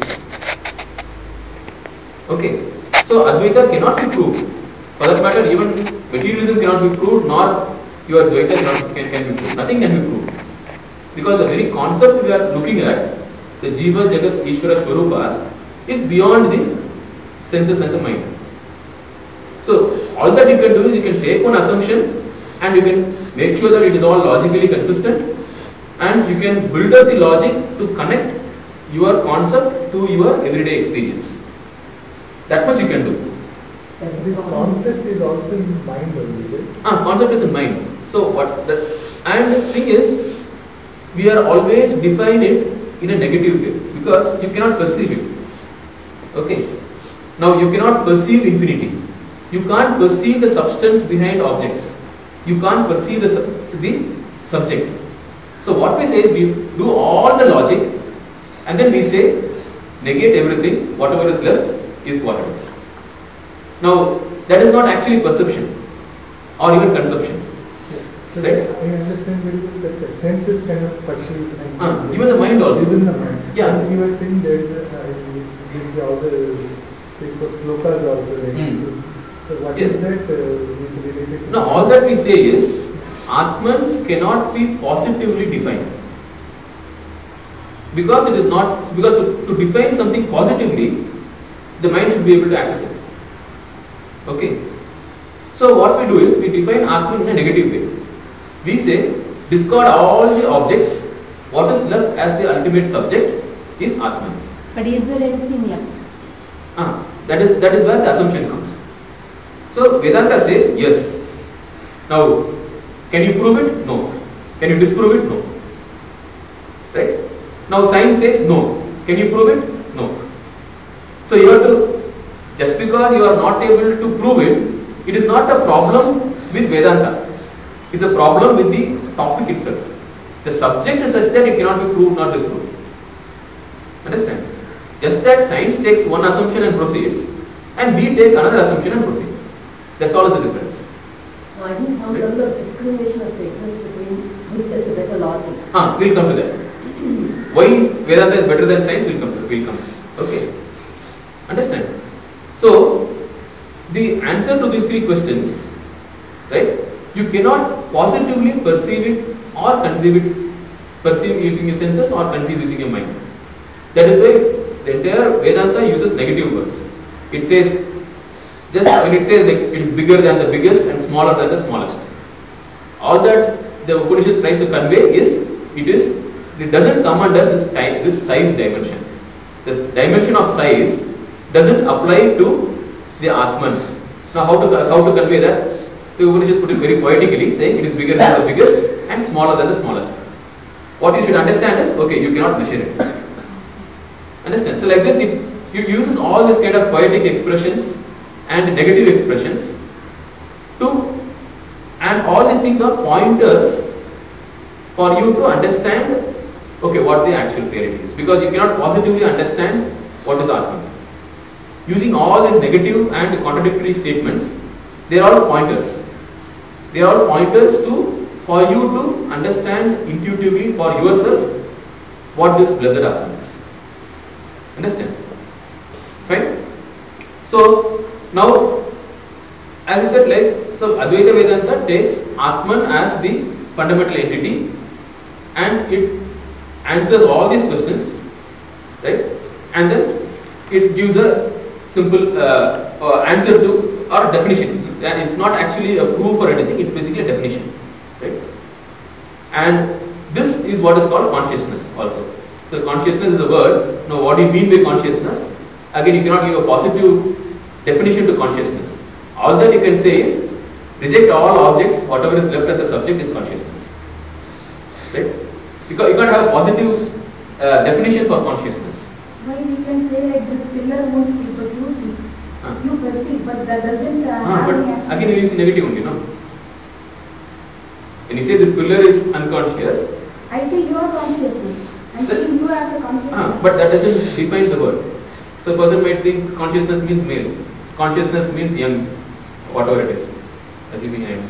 Okay. So Advaita cannot be proved. For that matter, even materialism cannot be proved, nor your Dvaita cannot, can, can be proved. Nothing can be proved. Because the very concept we are looking at, the Jiva, Jagat, Ishvara, Swarupa, is beyond the senses and the mind. So all that you can do is you can take one assumption and you can make sure that it is all logically consistent, and you can build up the logic to connect your concept to your everyday experience. That much you can do. And this concept is also in mind only, right? Ah, concept is in mind. So what the and the thing is, we are always define it in a negative way because you cannot perceive it. Okay. Now you cannot perceive infinity. You can't perceive the substance behind objects. You can't perceive the, the subject. So what we say is we do all the logic and then we say negate everything, whatever is left is what it is. Now that is not actually perception or even conception. So right? I understand very well that the senses cannot perceive. And Ah, even the mind also. Even the mind. Yeah. And you were saying that uh, these are all the slokas also. Right? Mm. So what Yes. is that uh, related to? Now all that we say is Atman cannot be positively defined. Because it is not, because to, to define something positively, the mind should be able to access it. Okay. So what we do is, we define Atman in a negative way. We say, discard all the objects, what is left as the ultimate subject is Atman. But is there anything left? Ah, that is that is where the assumption comes. So Vedanta says yes. Now, can you prove it? No. Can you disprove it? No. Right? Now science says no. Can you prove it? No. So you have to, just because you are not able to prove it, it is not a problem with Vedanta. It's a problem with the topic itself. The subject is such that it cannot be proved nor disproved. Understand? Just that science takes one assumption and proceeds, and we take another assumption and proceed. That's all is the difference. No, I think some level of discrimination has to exist between which is a better logic. Ah, we'll come to that. Why is Vedanta is better than science? We'll come to. We'll come. Okay. Understand? So, the answer to these three questions, right? You cannot positively perceive it or conceive it, perceive using your senses or conceive using your mind. That is why the entire Vedanta uses negative words. It says, just when it says like it is bigger than the biggest and smaller than the smallest. All that the Upanishad tries to convey is, it is, it doesn't come under this time, this size dimension. This dimension of size doesn't apply to the Atman. Now how to how to convey that? The Upanishad put it very poetically, saying it is bigger than the biggest and smaller than the smallest. What you should understand is, okay, you cannot measure it. Understand? So like this, it, it uses all this kind of poetic expressions and negative expressions to, and all these things are pointers for you to understand, okay, what the actual reality is. Because you cannot positively understand what is Atman. Using all these negative and contradictory statements, they are all pointers. They are all pointers to, for you to understand intuitively for yourself what this blessed Atman is. Understand? Fine? So, now, as I said, like, so Advaita Vedanta takes Atman as the fundamental entity and it answers all these questions, right? And then it gives a simple uh, uh, answer to, or definition. And it's not actually a proof or anything, it's basically a definition, right? And this is what is called consciousness also. So consciousness is a word. Now what do you mean by consciousness? Again, you cannot give a positive definition to consciousness. All that you can say is, reject all objects, whatever is left as the subject is consciousness. Right? Because you can't have a positive uh, definition for consciousness. Why we can say like this pillar won't speak, but you speak. Huh. You perceive, but that doesn't uh, Ah, have but any action. again you use negative only, no? When you say this pillar is unconscious, I see your consciousness. I'm seeing you as a consciousness. ah, but that doesn't define the word. So a person might think consciousness means male, consciousness means young, whatever it is. Assuming I am.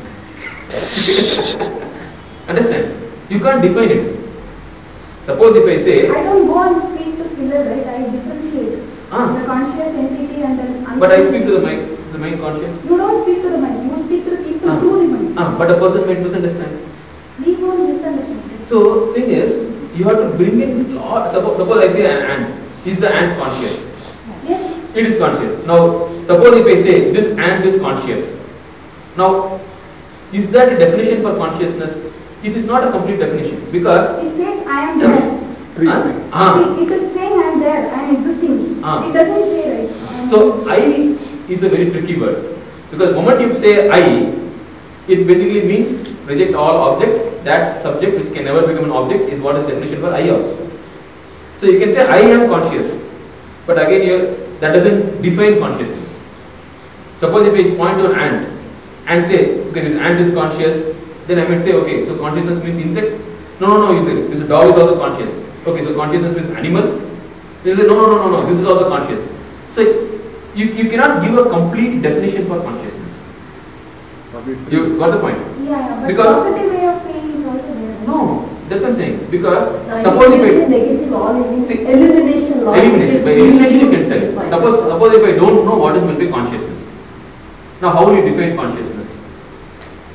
Understand? You can't define it. Suppose if I say, I don't go and speak to pillar, right? I differentiate Ah. the conscious entity and then. but I speak to the mind. Is the mind conscious? You don't speak to the mind. You speak to the people Ah. through the mind. Ah, but a person might misunderstand. We won't misunderstand. So thing is, you have to bring in lot. Suppose, suppose I say an ant. Is the ant conscious? Yes. It is conscious. Now, suppose if I say this ant is conscious. Now, is that a definition for consciousness? It is not a complete definition because It says I am there. ah, ah, See, it is saying I am there. I am existing. Ah. It doesn't say right. I am so I is a very tricky word because the moment you say I, it basically means reject all object. That subject which can never become an object is what is definition for I also. So you can say I am conscious, but again you, that doesn't define consciousness. Suppose if I point to an ant and say, okay, this ant is conscious, then I might say, okay, so consciousness means insect. No, no, no, you say this dog is also conscious. Okay, so consciousness means animal. You say, no, no, no, no, no, this is also conscious. So you, you cannot give a complete definition for consciousness. You got the point? Yeah, yeah, but Because- positive way of saying is also there. No, that's what I'm saying. Because Now, suppose if if you say I negative, all it means See, elimination logic. elimination, is by elimination you being can tell. used by Suppose yourself. suppose if I don't know what is meant by consciousness. Now how will you define consciousness?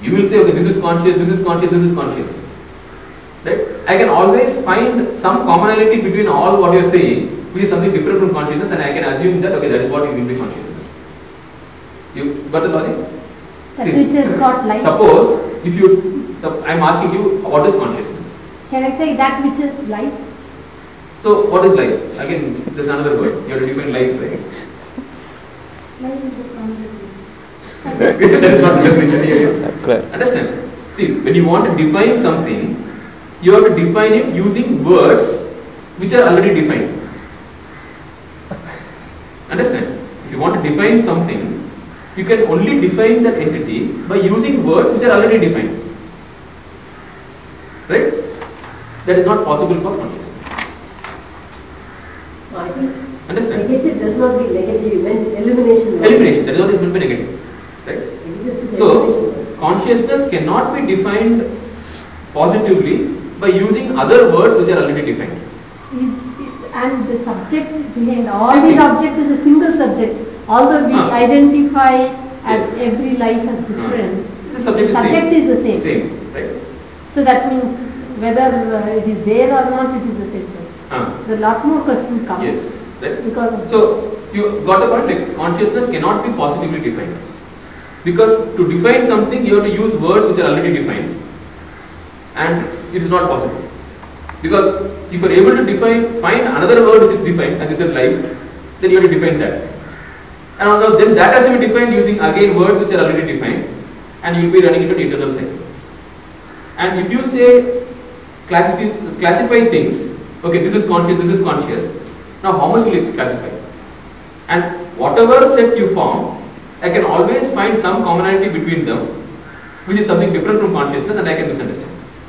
You will say, okay, this is conscious, this is conscious, this is conscious. Right? I can always find some commonality between all what you are saying, which is something different from consciousness, and I can assume that, okay, that is what you mean by consciousness. You got the logic? That See, which has got life. suppose, if you, so I am asking you, what is consciousness? Can I say that which is life? So, what is life? Again, there's another word. You have to define life, right? Life is the consciousness. That is not the definition here. Understand? See, when you want to define something, you have to define it using words which are already defined. Understand? If you want to define something, you can only define that entity by using words which are already defined. Right? That is not possible for consciousness. I think Understand? negative does not mean negative, you meant elimination. Elimination, that is what is meant by negative. Right? This is So, elimination. consciousness cannot be defined positively by using other words which are already defined. It- it- And the subject behind all Same these thing. objects is a single subject. Although we Ah. identify as Yes. every life as different, The subject is subject same. is the same. Same, right? So that means whether uh, it is there or not, it is the same. So Ah. the lot more question comes. Yes, right? Because of So, you got the point, like consciousness cannot be positively defined. Because to define something, you have to use words which are already defined. And it is not possible. Because if you are able to define, find another word which is defined, as you said life, then you have to define that. And although then that has to be defined using again words which are already defined, and you will be running into an eternal cycle. And if you say classify, classify things, okay, this is conscious, this is conscious, now how much will it classify? And whatever set you form, I can always find some commonality between them, which is something different from consciousness, and I can misunderstand.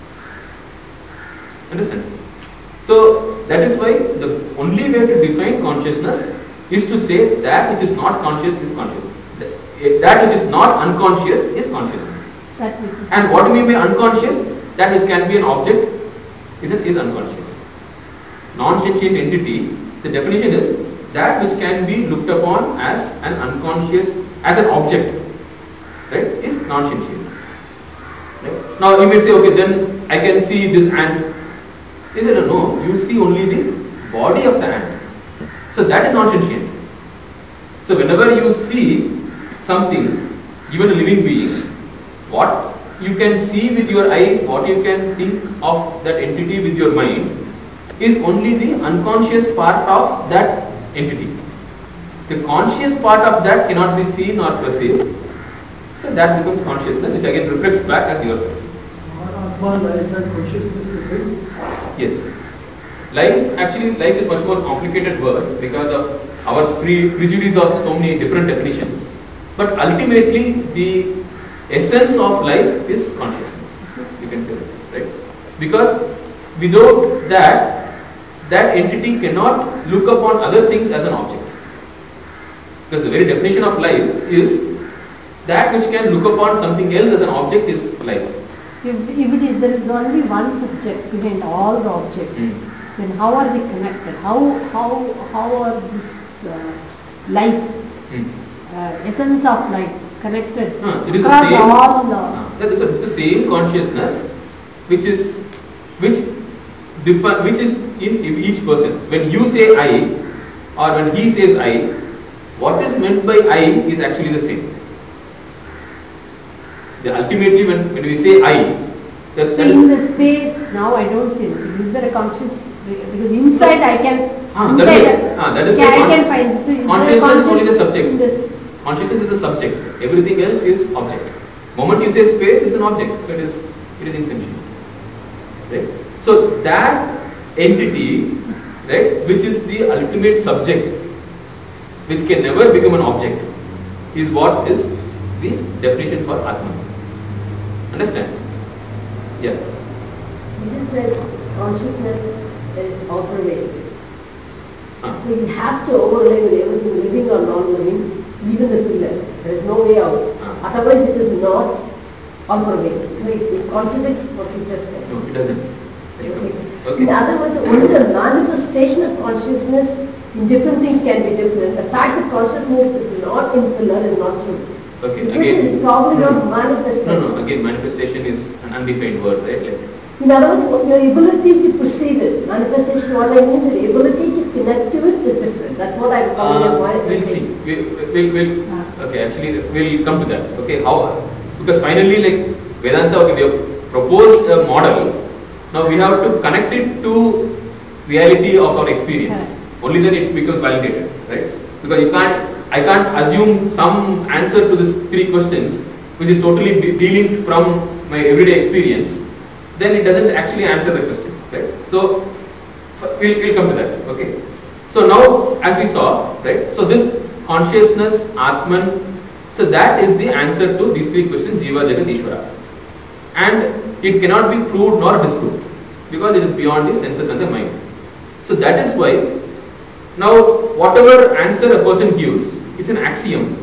Understand? So that is why the only way to define consciousness is to say that which is not conscious is conscious. That which is not unconscious is consciousness. that which is. And what do you mean by unconscious? That which can be an object is, is unconscious. Non-sentient entity, the definition is that which can be looked upon as an unconscious, as an object, right, is non-sentient. Right? Now you may say, okay, then I can see this ant. He said, no, you see only the body of the ant. So that is non-sentient. So whenever you see something, even a living being, what you can see with your eyes, what you can think of that entity with your mind, is only the unconscious part of that entity. The conscious part of that cannot be seen or perceived. So that becomes consciousness, which again reflects back as yourself. Atma, life and consciousness the same? Yes. Life, actually, life is much more complicated word because of our pre prejudice of so many different definitions. But ultimately, the essence of life is consciousness. You can say that, right? Because without that, that entity cannot look upon other things as an object. Because the very definition of life is that which can look upon something else as an object is life. If, if it is, there is only one subject behind all the objects, Mm. then how are they connected? How how how are this uh, life, Mm. uh, essence of life connected Ah, it is the across same. all the Ah, that is a, it's the same consciousness, which is which differ, which is in each person. When you say I, or when he says I, what is meant by I is actually the same. The ultimately, when, when we say I, that, So in the space, now I don't see anything. Is there a conscious? Because inside I can, Ah, that inside is- ah, that is yeah, why I con- can find. So is there consciousness is only the conscious subject. in this- Consciousness is the subject. Everything else is object. Moment you say space, it's an object. So it is it is insentient. Right? So that entity, right, which is the ultimate subject, which can never become an object, is what is the definition for Atman. Understand? Yeah. You just said consciousness is all pervasive. Ah. So it has to overlay with everything living or non-living, even the pillar. There is no way out. Ah. Otherwise it is not all pervasive. So it, it contradicts what you just said. No, it doesn't. Okay. Okay. In other words, only the manifestation of consciousness in different things can be different. The fact that consciousness is not in pillar is not true. Okay, This again. is probably no, not no. manifested. No, no, again, manifestation is an undefined word, right? Like, In other words, what- your ability to perceive it, manifestation, what I mean is the ability to connect to it is different. That's what I'm calling Uh, a point. we'll see. We'll, we'll, we'll, okay, actually, we'll come to that. Okay, how? Because finally, like Vedanta, okay, we have proposed a model. Now we have to connect it to reality of our experience. Only then it becomes validated, right? Because you can't, I can't assume some answer to these three questions, which is totally de- de-linked from my everyday experience. Then it doesn't actually answer the question, right? So we'll, we'll come to that. Okay. So now, as we saw, right? So this consciousness, Atman, so that is the answer to these three questions: Jiva, Jagat, Ishvara, and it cannot be proved nor disproved because it is beyond the senses and the mind. So that is why now whatever answer a person gives, it's an axiom,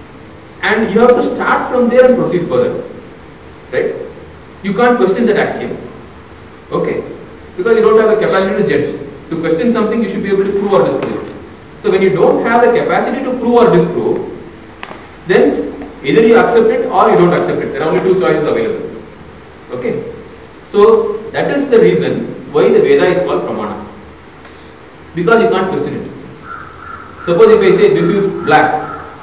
and you have to start from there and proceed further, right? You can't question that axiom, okay? Because you don't have the capacity to judge. To question something, you should be able to prove or disprove. So when you don't have the capacity to prove or disprove, then either you accept it or you don't accept it. There are only two choices available. Okay? So that is the reason why the Veda is called Pramana. Because you can't question it. Suppose if I say this is black.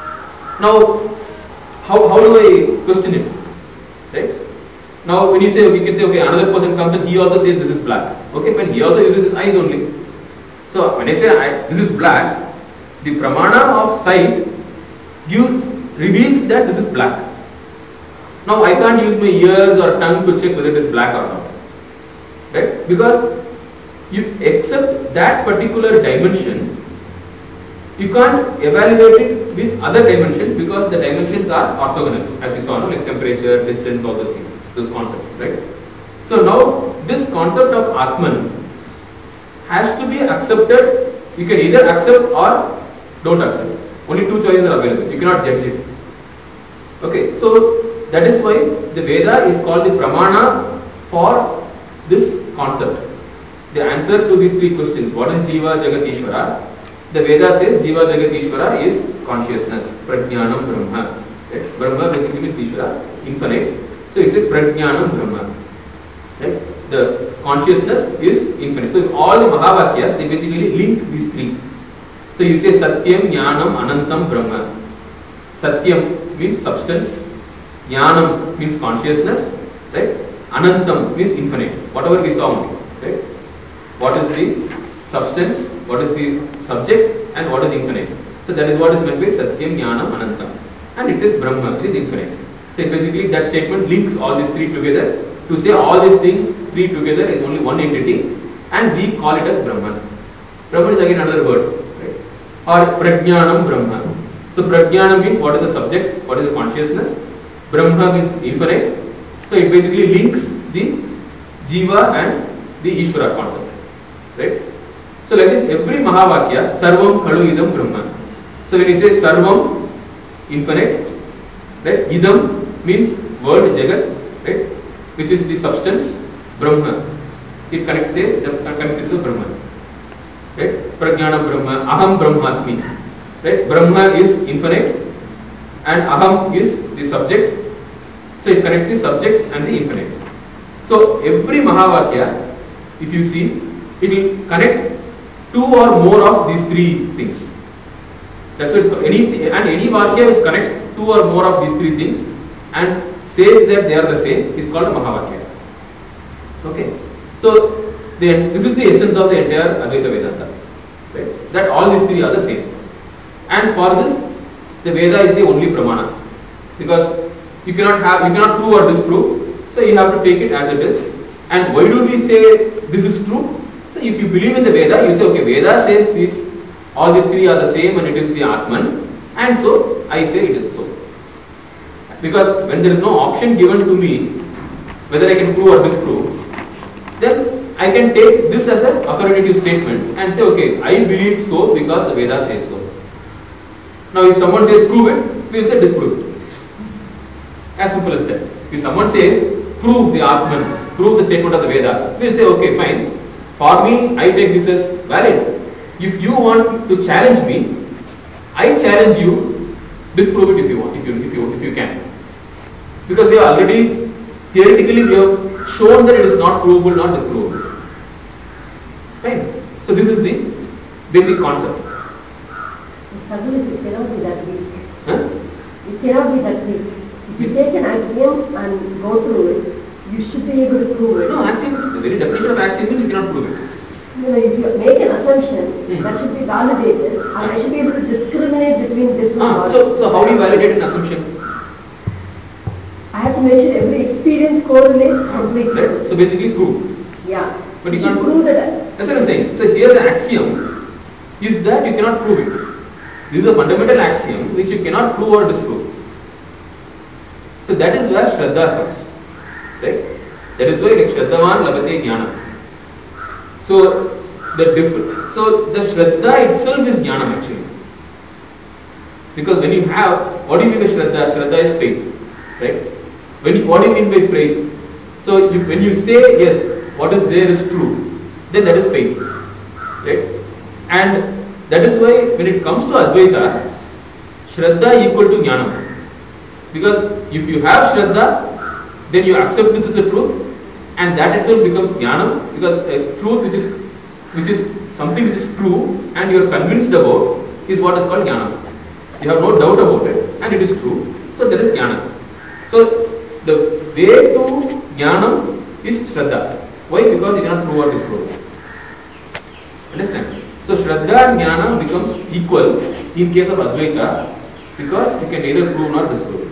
Now, how, how do I question it? Right? Now when you say, we can say, okay, another person comes and he also says this is black. Okay, fine, he also uses his eyes only. So when I say I, this is black, the pramana of sight gives, reveals that this is black. Now I can't use my ears or tongue to check whether it is black or not. Right? Because you accept that particular dimension, you can't evaluate it with other dimensions because the dimensions are orthogonal, as we saw, no? Like temperature, distance, all those things, those concepts, right? So now this concept of Atman has to be accepted. You can either accept or don't accept. Only two choices are available. You cannot judge it. Okay, so that is why the Veda is called the Pramana for this concept. The answer to these three questions, what is Jiva, Jagat, Ishvara? The Veda says Jiva, Jagat, Ishvara is consciousness, Prajnanam, Brahma. Right? Brahma basically means Ishvara, infinite. So it says Prajnanam, Brahma. Right? The consciousness is infinite. So all the Mahavakyas, they basically link these three. So you say Satyam, Jnanam, Anantam, Brahma. Satyam means substance, Jnanam means consciousness, right? Anantam means infinite. Whatever we saw only, right? What is the substance, what is the subject, and what is infinite. So that is what is meant by Satyam, Jnanam, Anantam. And it says Brahma, it is infinite. So basically that statement links all these three together to say all these things three together is only one entity, and we call it as Brahman. Brahman is again another word, right? Or Prajnanam Brahma. So Prajnana means what is the subject, what is the consciousness. Brahma means infinite. So it basically links the Jiva and the Ishvara concept. Right? So like this, every Mahavakya, Sarvam Khalu Idam Brahma. So when he says Sarvam, infinite, right? Idam means word Jagat, right? Which is the substance, Brahma. It connects it, connects it to Brahma. Right? Prajnana Brahma, Aham Brahmasmi. Right? Brahma is infinite and Aham is the subject. So it connects the subject and the infinite. So every Mahavakya, if you see, it will connect two or more of these three things. That's why it's called any, and any Vakya which connects two or more of these three things and says that they are the same is called a Mahavakya. Okay. So the, this is the essence of the entire Advaita Vedanta. Right? That all these three are the same. And for this, the Veda is the only Pramana. Because you cannot have, you cannot prove or disprove. So you have to take it as it is. And why do we say this is true? So if you believe in the Veda, you say, okay, Veda says this, all these three are the same and it is the Atman. And so I say it is so. Because when there is no option given to me, whether I can prove or disprove, then I can take this as an authoritative statement and say, okay, I believe so because the Veda says so. Now if someone says prove it, we will say disprove it. As simple as that. If someone says prove the Atman, prove the statement of the Veda, we will say, okay, fine. For me, I take this as valid. If you want to challenge me, I challenge you disprove it if you want, if you if you if you can. Because we have already theoretically we have shown that it is not provable, not disprovable. Fine. So this is the basic concept. Suddenly it cannot be that weak. Huh? It cannot be that weak. If you take an axiom and go through it, you should be able to prove it. No, axiom, the very definition of axiom means you cannot prove it. No, no, if you make an assumption, Hmm. that should be validated, and I should be able to discriminate between different Ah, models. so, so how do you validate an assumption? I have to make sure every experience correlates completely. Right? So basically prove. Yeah. But you should can't prove that. That's what I'm saying. So here the axiom is that you cannot prove it. This is a fundamental axiom which you cannot prove or disprove. So that is where Shraddha comes. Right? That is why like Shraddhavan Labhate Jnana. So the diff- so the Shraddha itself is Jnanam actually. Because when you have, what do you mean by Shraddha? Shraddha is faith. Right? When you, what do you mean by faith? So you, when you say yes, what is there is true, then that is faith. Right? And that is why when it comes to Advaita, Shraddha equal to Jnanam. Because if you have Shraddha, then you accept this as a truth, and that itself becomes Jnanam, because a truth which is which is something which is true and you are convinced about is what is called Jnanam. You have no doubt about it and it is true, so that is Jnanam. So the way to Jnanam is Shraddha. Why? Because you cannot prove or disprove. Understand? So Shraddha and Jnana becomes equal in case of Advaita because you can neither prove nor disprove.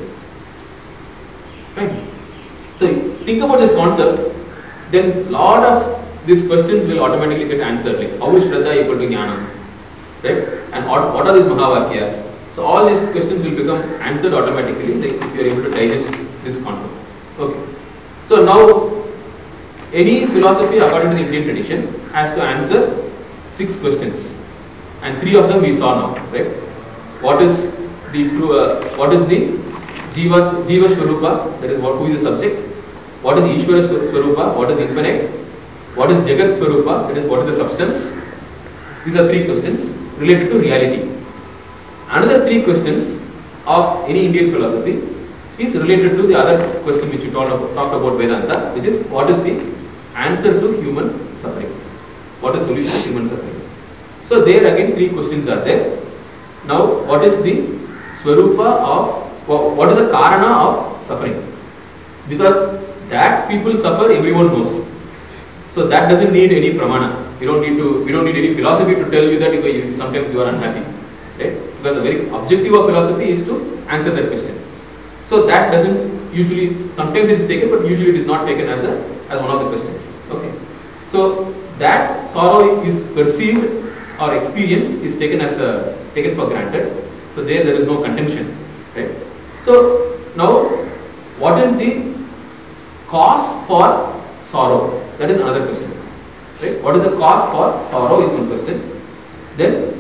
Fine. So think about this concept, then lot of these questions will automatically get answered. Like how is Shraddha equal to Jnana? Right? And what, what are these Mahavakyas? So all these questions will become answered automatically, like if you are able to digest this concept. Okay. So now any philosophy according to the Indian tradition has to answer six questions, and three of them we saw now, right? What is the uh, what is the Jiva Jiva Swarupa? That is what who is the subject. What is Ishvara Swarupa? What is infinite? What is Jagat Swarupa? That is what is the substance. These are three questions related to reality. Another three questions of any Indian philosophy is related to the other question which we talked about, talked about Vedanta, which is what is the answer to human suffering? What is solution to human suffering? So there again three questions are there. Now what is the Swarupa of, what is the Karana of suffering? Because that people suffer, everyone knows. So that doesn't need any pramana. We don't need to, we don't need any philosophy to tell you that you, sometimes you are unhappy. Right? Because the very objective of philosophy is to answer that question. So that doesn't usually, sometimes it is taken, but usually it is not taken as a as one of the questions. Okay. So that sorrow is perceived or experienced is taken as a taken for granted. So there there is no contention. Right? So now what is the cause for sorrow? That is another question. Right? What is the cause for sorrow is one question. Then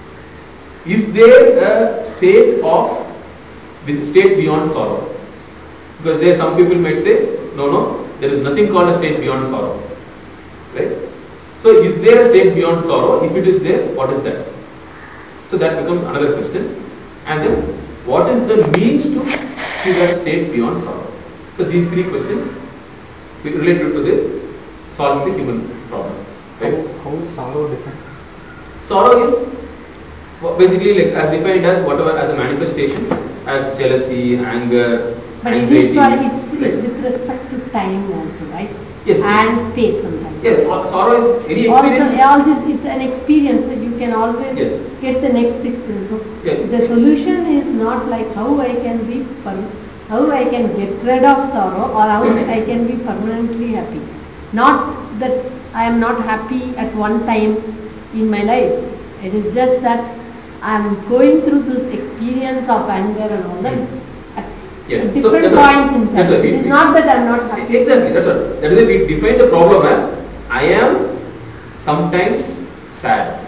is there a state of with state beyond sorrow? Because there some people might say, no, no, there is nothing called a state beyond sorrow. Right? So is there a state beyond sorrow? If it is there, what is that? So that becomes another question. And then what is the means to, to that state beyond sorrow? So these three questions related to the solving the human problem. Right? How, how is sorrow different? Sorrow is basically like as defined as whatever as a manifestations as jealousy, anger, but it is anxiety. for, it's Right? with respect to time also, right? Yes. And space sometimes. Yes, sorrow is any experience. Also, all this, it's an experience, so you can always Yes. get the next experience. So Yes. the solution is not like how I can be, per- how I can get rid of sorrow, or how I can be permanently happy. Not that I am not happy at one time in my life. It is just that I am going through this experience of anger and all that. Yes. At So different that's what- points in time. that's what we- It is not that I am not happy. Exactly, that's what. That is why we define the problem as I am sometimes sad.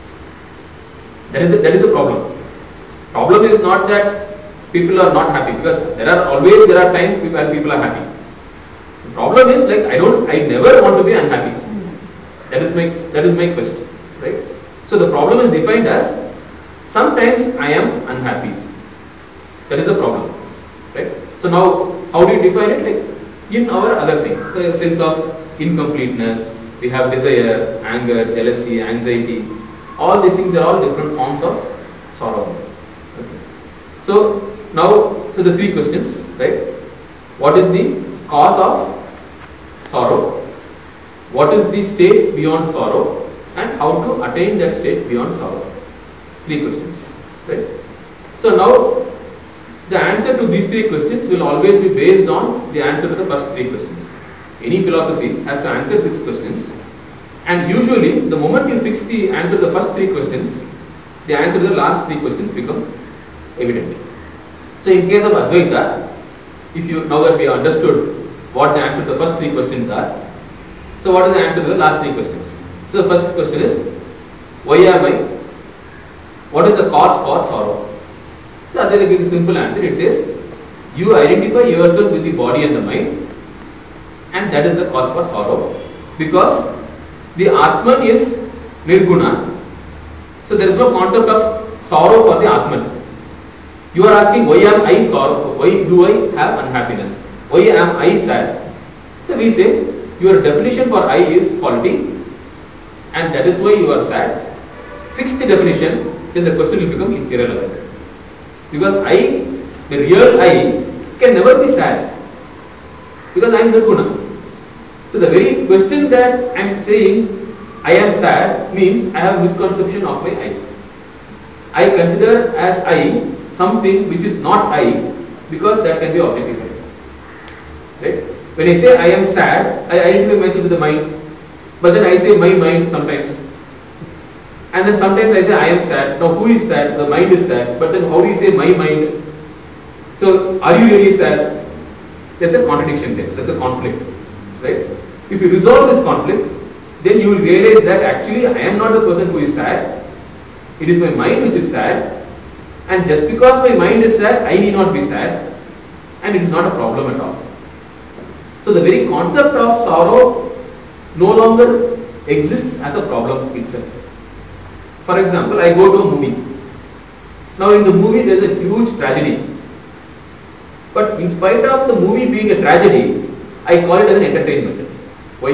That is the, that is the problem. Problem is not that people are not happy, because there are always there are times when people are happy. The problem is like I don't I never want to be unhappy. That is my that is my quest. Right? So the problem is defined as sometimes I am unhappy. That is the problem, right? So now, how do you define it? Like in our other thing, the sense of incompleteness, we have desire, anger, jealousy, anxiety. All these things are all different forms of sorrow. Okay. So now, so the three questions, right? What is the cause of sorrow? What is the state beyond sorrow? And how to attain that state beyond sorrow? Three questions, right? So now, the answer to these three questions will always be based on the answer to the first three questions. Any philosophy has to answer six questions, and usually the moment you fix the answer to the first three questions, the answer to the last three questions become evident. So in case of Advaita, if you now that we have understood what the answer to the first three questions are, so what is the answer to the last three questions? So the first question is, why am I? What is the cause for sorrow? So Advaita gives a simple answer. It says, you identify yourself with the body and the mind, and that is the cause for sorrow, because the Atman is Nirguna. So there is no concept of sorrow for the Atman. You are asking, why am I sorrowful? Why do I have unhappiness? Why am I sad? So we say, your definition for I is faulty, and that is why you are sad. Fix the definition, then the question will become irrelevant. Because I, the real I, can never be sad, because I am Nirguna. So the very question that I am saying, I am sad, means I have misconception of my I. I consider as I something which is not I, because that can be objectified. Right? When I say I am sad, I identify myself with the mind, but then I say my mind sometimes. And then sometimes I say I am sad. Now who is sad? The mind is sad. But then how do you say my mind? So are you really sad? There's a contradiction there. There's a conflict. Right? If you resolve this conflict, then you will realize that actually I am not the person who is sad. It is my mind which is sad. And just because my mind is sad, I need not be sad. And it is not a problem at all. So the very concept of sorrow no longer exists as a problem itself. For example, I go to a movie. Now in the movie there is a huge tragedy. But in spite of the movie being a tragedy, I call it as an entertainment. Why?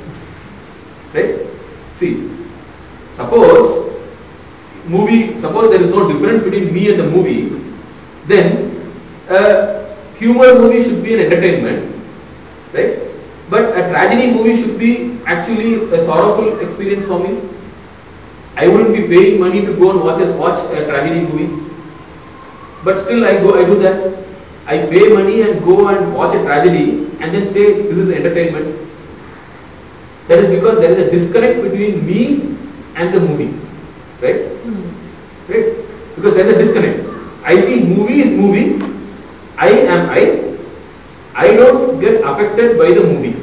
Right? See, suppose movie, suppose there is no difference between me and the movie, then a humor movie should be an entertainment, right? But a tragedy movie should be actually a sorrowful experience for me. I wouldn't be paying money to go and watch a, watch a tragedy movie, but still I go, I do that. I pay money and go and watch a tragedy and then say this is entertainment. That is because there is a disconnect between me and the movie, right? Mm. Right? Because there is a disconnect. I see movie is movie, I am I. I don't get affected by the movie,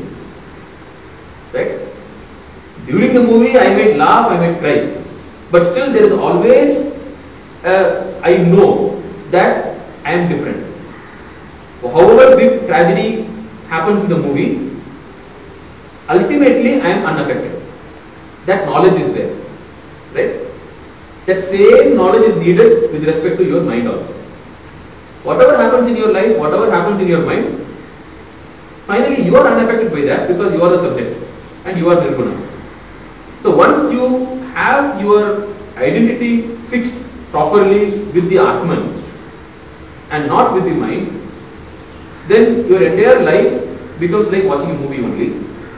right? During the movie I might laugh, I might cry, but still there is always uh, I know that I am different. However big tragedy happens in the movie, ultimately I am unaffected. That knowledge is there, right? That same knowledge is needed with respect to your mind also. Whatever happens in your life, whatever happens in your mind, finally you are unaffected by that because you are the subject and you are Nirguna. So once you have your identity fixed properly with the Atman and not with the mind, then your entire life becomes like watching a movie only.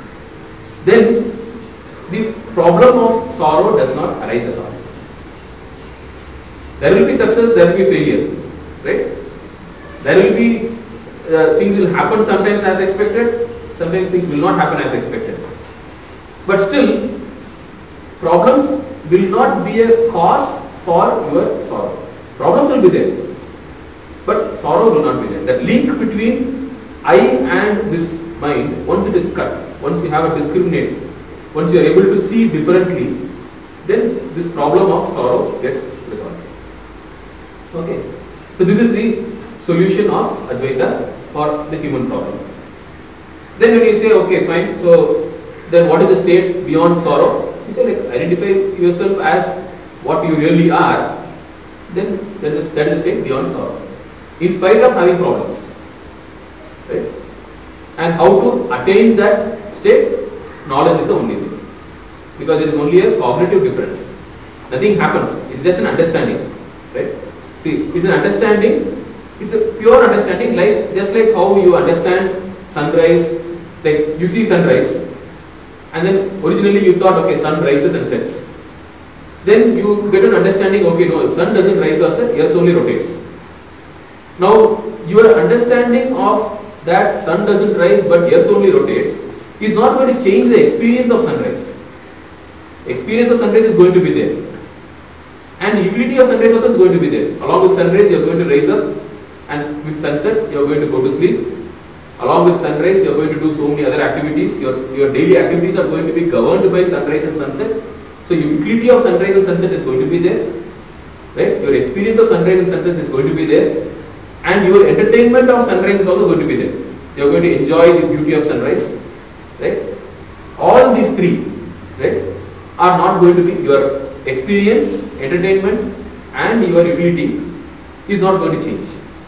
Then the problem of sorrow does not arise at all. There will be success, there will be failure, right? There will be, uh, things will happen sometimes as expected, sometimes things will not happen as expected. But still, problems will not be a cause for your sorrow. Problems will be there, but sorrow will not be there. That link between I and this mind, once it is cut, once you have a discriminate, once you are able to see differently, then this problem of sorrow gets resolved. Okay. So this is the solution of Advaita for the human problem. Then when you say, okay, fine, so then what is the state beyond sorrow? You say, like, identify yourself as what you really are, then that is, that is the state beyond sorrow. in spite of having problems. Right? And how to attain that state? Knowledge is the only thing. Because there is only a cognitive difference. Nothing happens. It's just an understanding. Right? See, it's an understanding. It's a pure understanding, like just like how you understand sunrise. Like you see sunrise, and then originally you thought, okay, sun rises and sets. Then you get an understanding, okay, no, sun doesn't rise or set, earth only rotates. Now, your understanding of that sun doesn't rise but earth only rotates is not going to change the experience of sunrise. Experience of sunrise is going to be there. And the utility of sunrise also is going to be there. Along with sunrise, you are going to rise up, and with sunset, you are going to go to sleep. Along with sunrise, you are going to do so many other activities. Your, your daily activities are going to be governed by sunrise and sunset. So, utility of sunrise and sunset is going to be there. Right? Your experience of sunrise and sunset is going to be there. And your entertainment of sunrise is also going to be there. You are going to enjoy the beauty of sunrise. Right? All these three, right, are not going to be your experience, entertainment, and your utility is not going to change.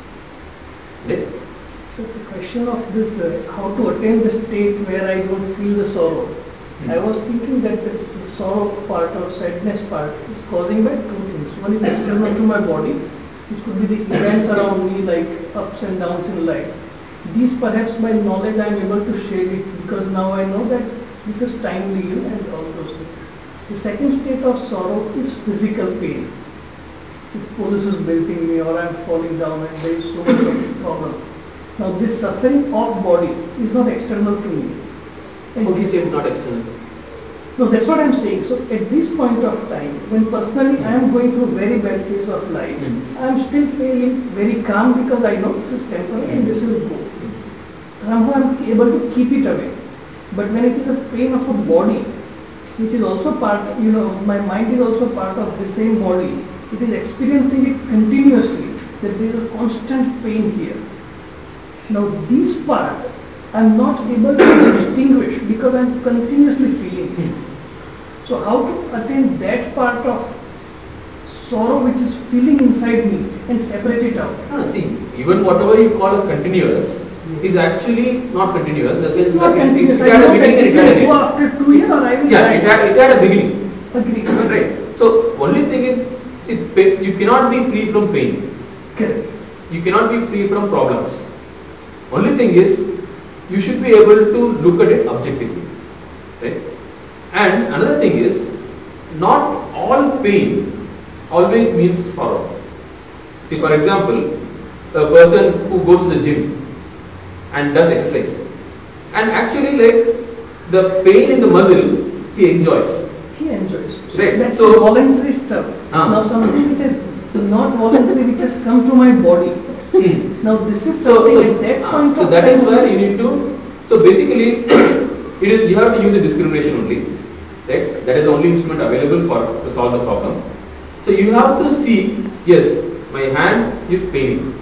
Right? So the question of this, uh, how to attain the state where I don't feel the sorrow. Mm-hmm. I was thinking that the, the sorrow part or sadness part is causing by two things. One is external to my body, which could be the events around me like ups and downs in life. These perhaps by knowledge I am able to share it because now I know that this is timely and all those things. The second state of sorrow is physical pain. If police is belting me or I am falling down and there is so much of problem. Now this suffering of body is not external to me. And okay, say it's not external. No, that's what I am saying. So at this point of time, when personally I am going through very bad phase of life, mm. I am still feeling very calm because I know this is temporary and this will go. Somehow I am able to keep it away. But when it is a pain of a body, which is also part, you know, my mind is also part of the same body, it is experiencing it continuously, that there is a constant pain here. Now this part I am not able to distinguish because I am continuously feeling it. So how to attain that part of sorrow which is feeling inside me and separate it out? Ah, see, even whatever you call as continuous yes. is actually not continuous. The sense it's not that continuous. it, it had a beginning and it had a end. After two years or I will yeah, it had, it had a beginning. Agree. Right. So only thing is, see, pain, you cannot be free from pain. Correct. You cannot be free from problems. Only thing is, you should be able to look at it objectively, right? And another thing is, not all pain always means sorrow. See, for example, a person who goes to the gym and does exercise, and actually, like the pain in the muscle, he enjoys. He enjoys. Right. That's so voluntary stuff. Uh, now something which is so not voluntary, which has come to my body. Hmm. Now this is so, something so, at that point uh, so that is where you need to. So basically, it is you have to use a discrimination only, right? That is the only instrument available for to solve the problem. So you have to see, yes, my hand is paining.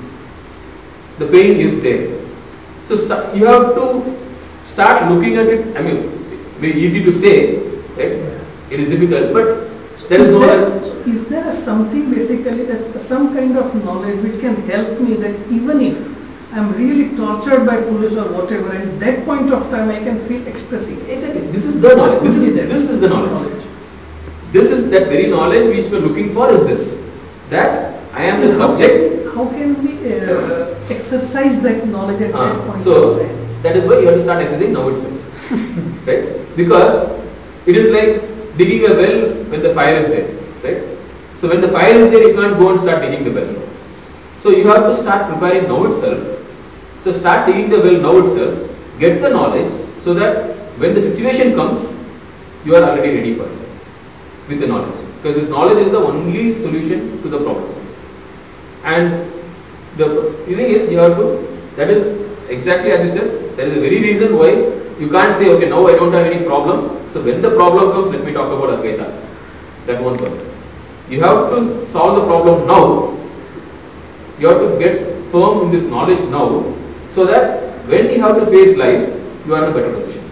The pain is there. So st- you have to start looking at it. I mean, very easy to say, right? It is difficult, but there is, is no. There, so is there a something basically, some kind of knowledge which can help me that even if I am really tortured by police or whatever, and that point of time I can feel ecstasy. Exactly. This is the knowledge. This is this is the knowledge. knowledge. This is that very knowledge which we are looking for. Is this that I am the subject? How can we uh, exercise that knowledge at uh, that point? So of time? That is why you have to start exercising now itself, right? Because it is like digging a well when the fire is there, right? So when the fire is there, you can't go and start digging the well. So you have to start preparing now itself. So start digging the well now itself, get the knowledge so that when the situation comes, you are already ready for it with the knowledge. Because this knowledge is the only solution to the problem. And the thing is, you have to, that is exactly as you said, there is a very reason why you can't say, okay, now I don't have any problem. So when the problem comes, let me talk about Advaita. That won't work. You have to solve the problem now. You have to get firm in this knowledge now, so that when you have to face life, you are in a better position.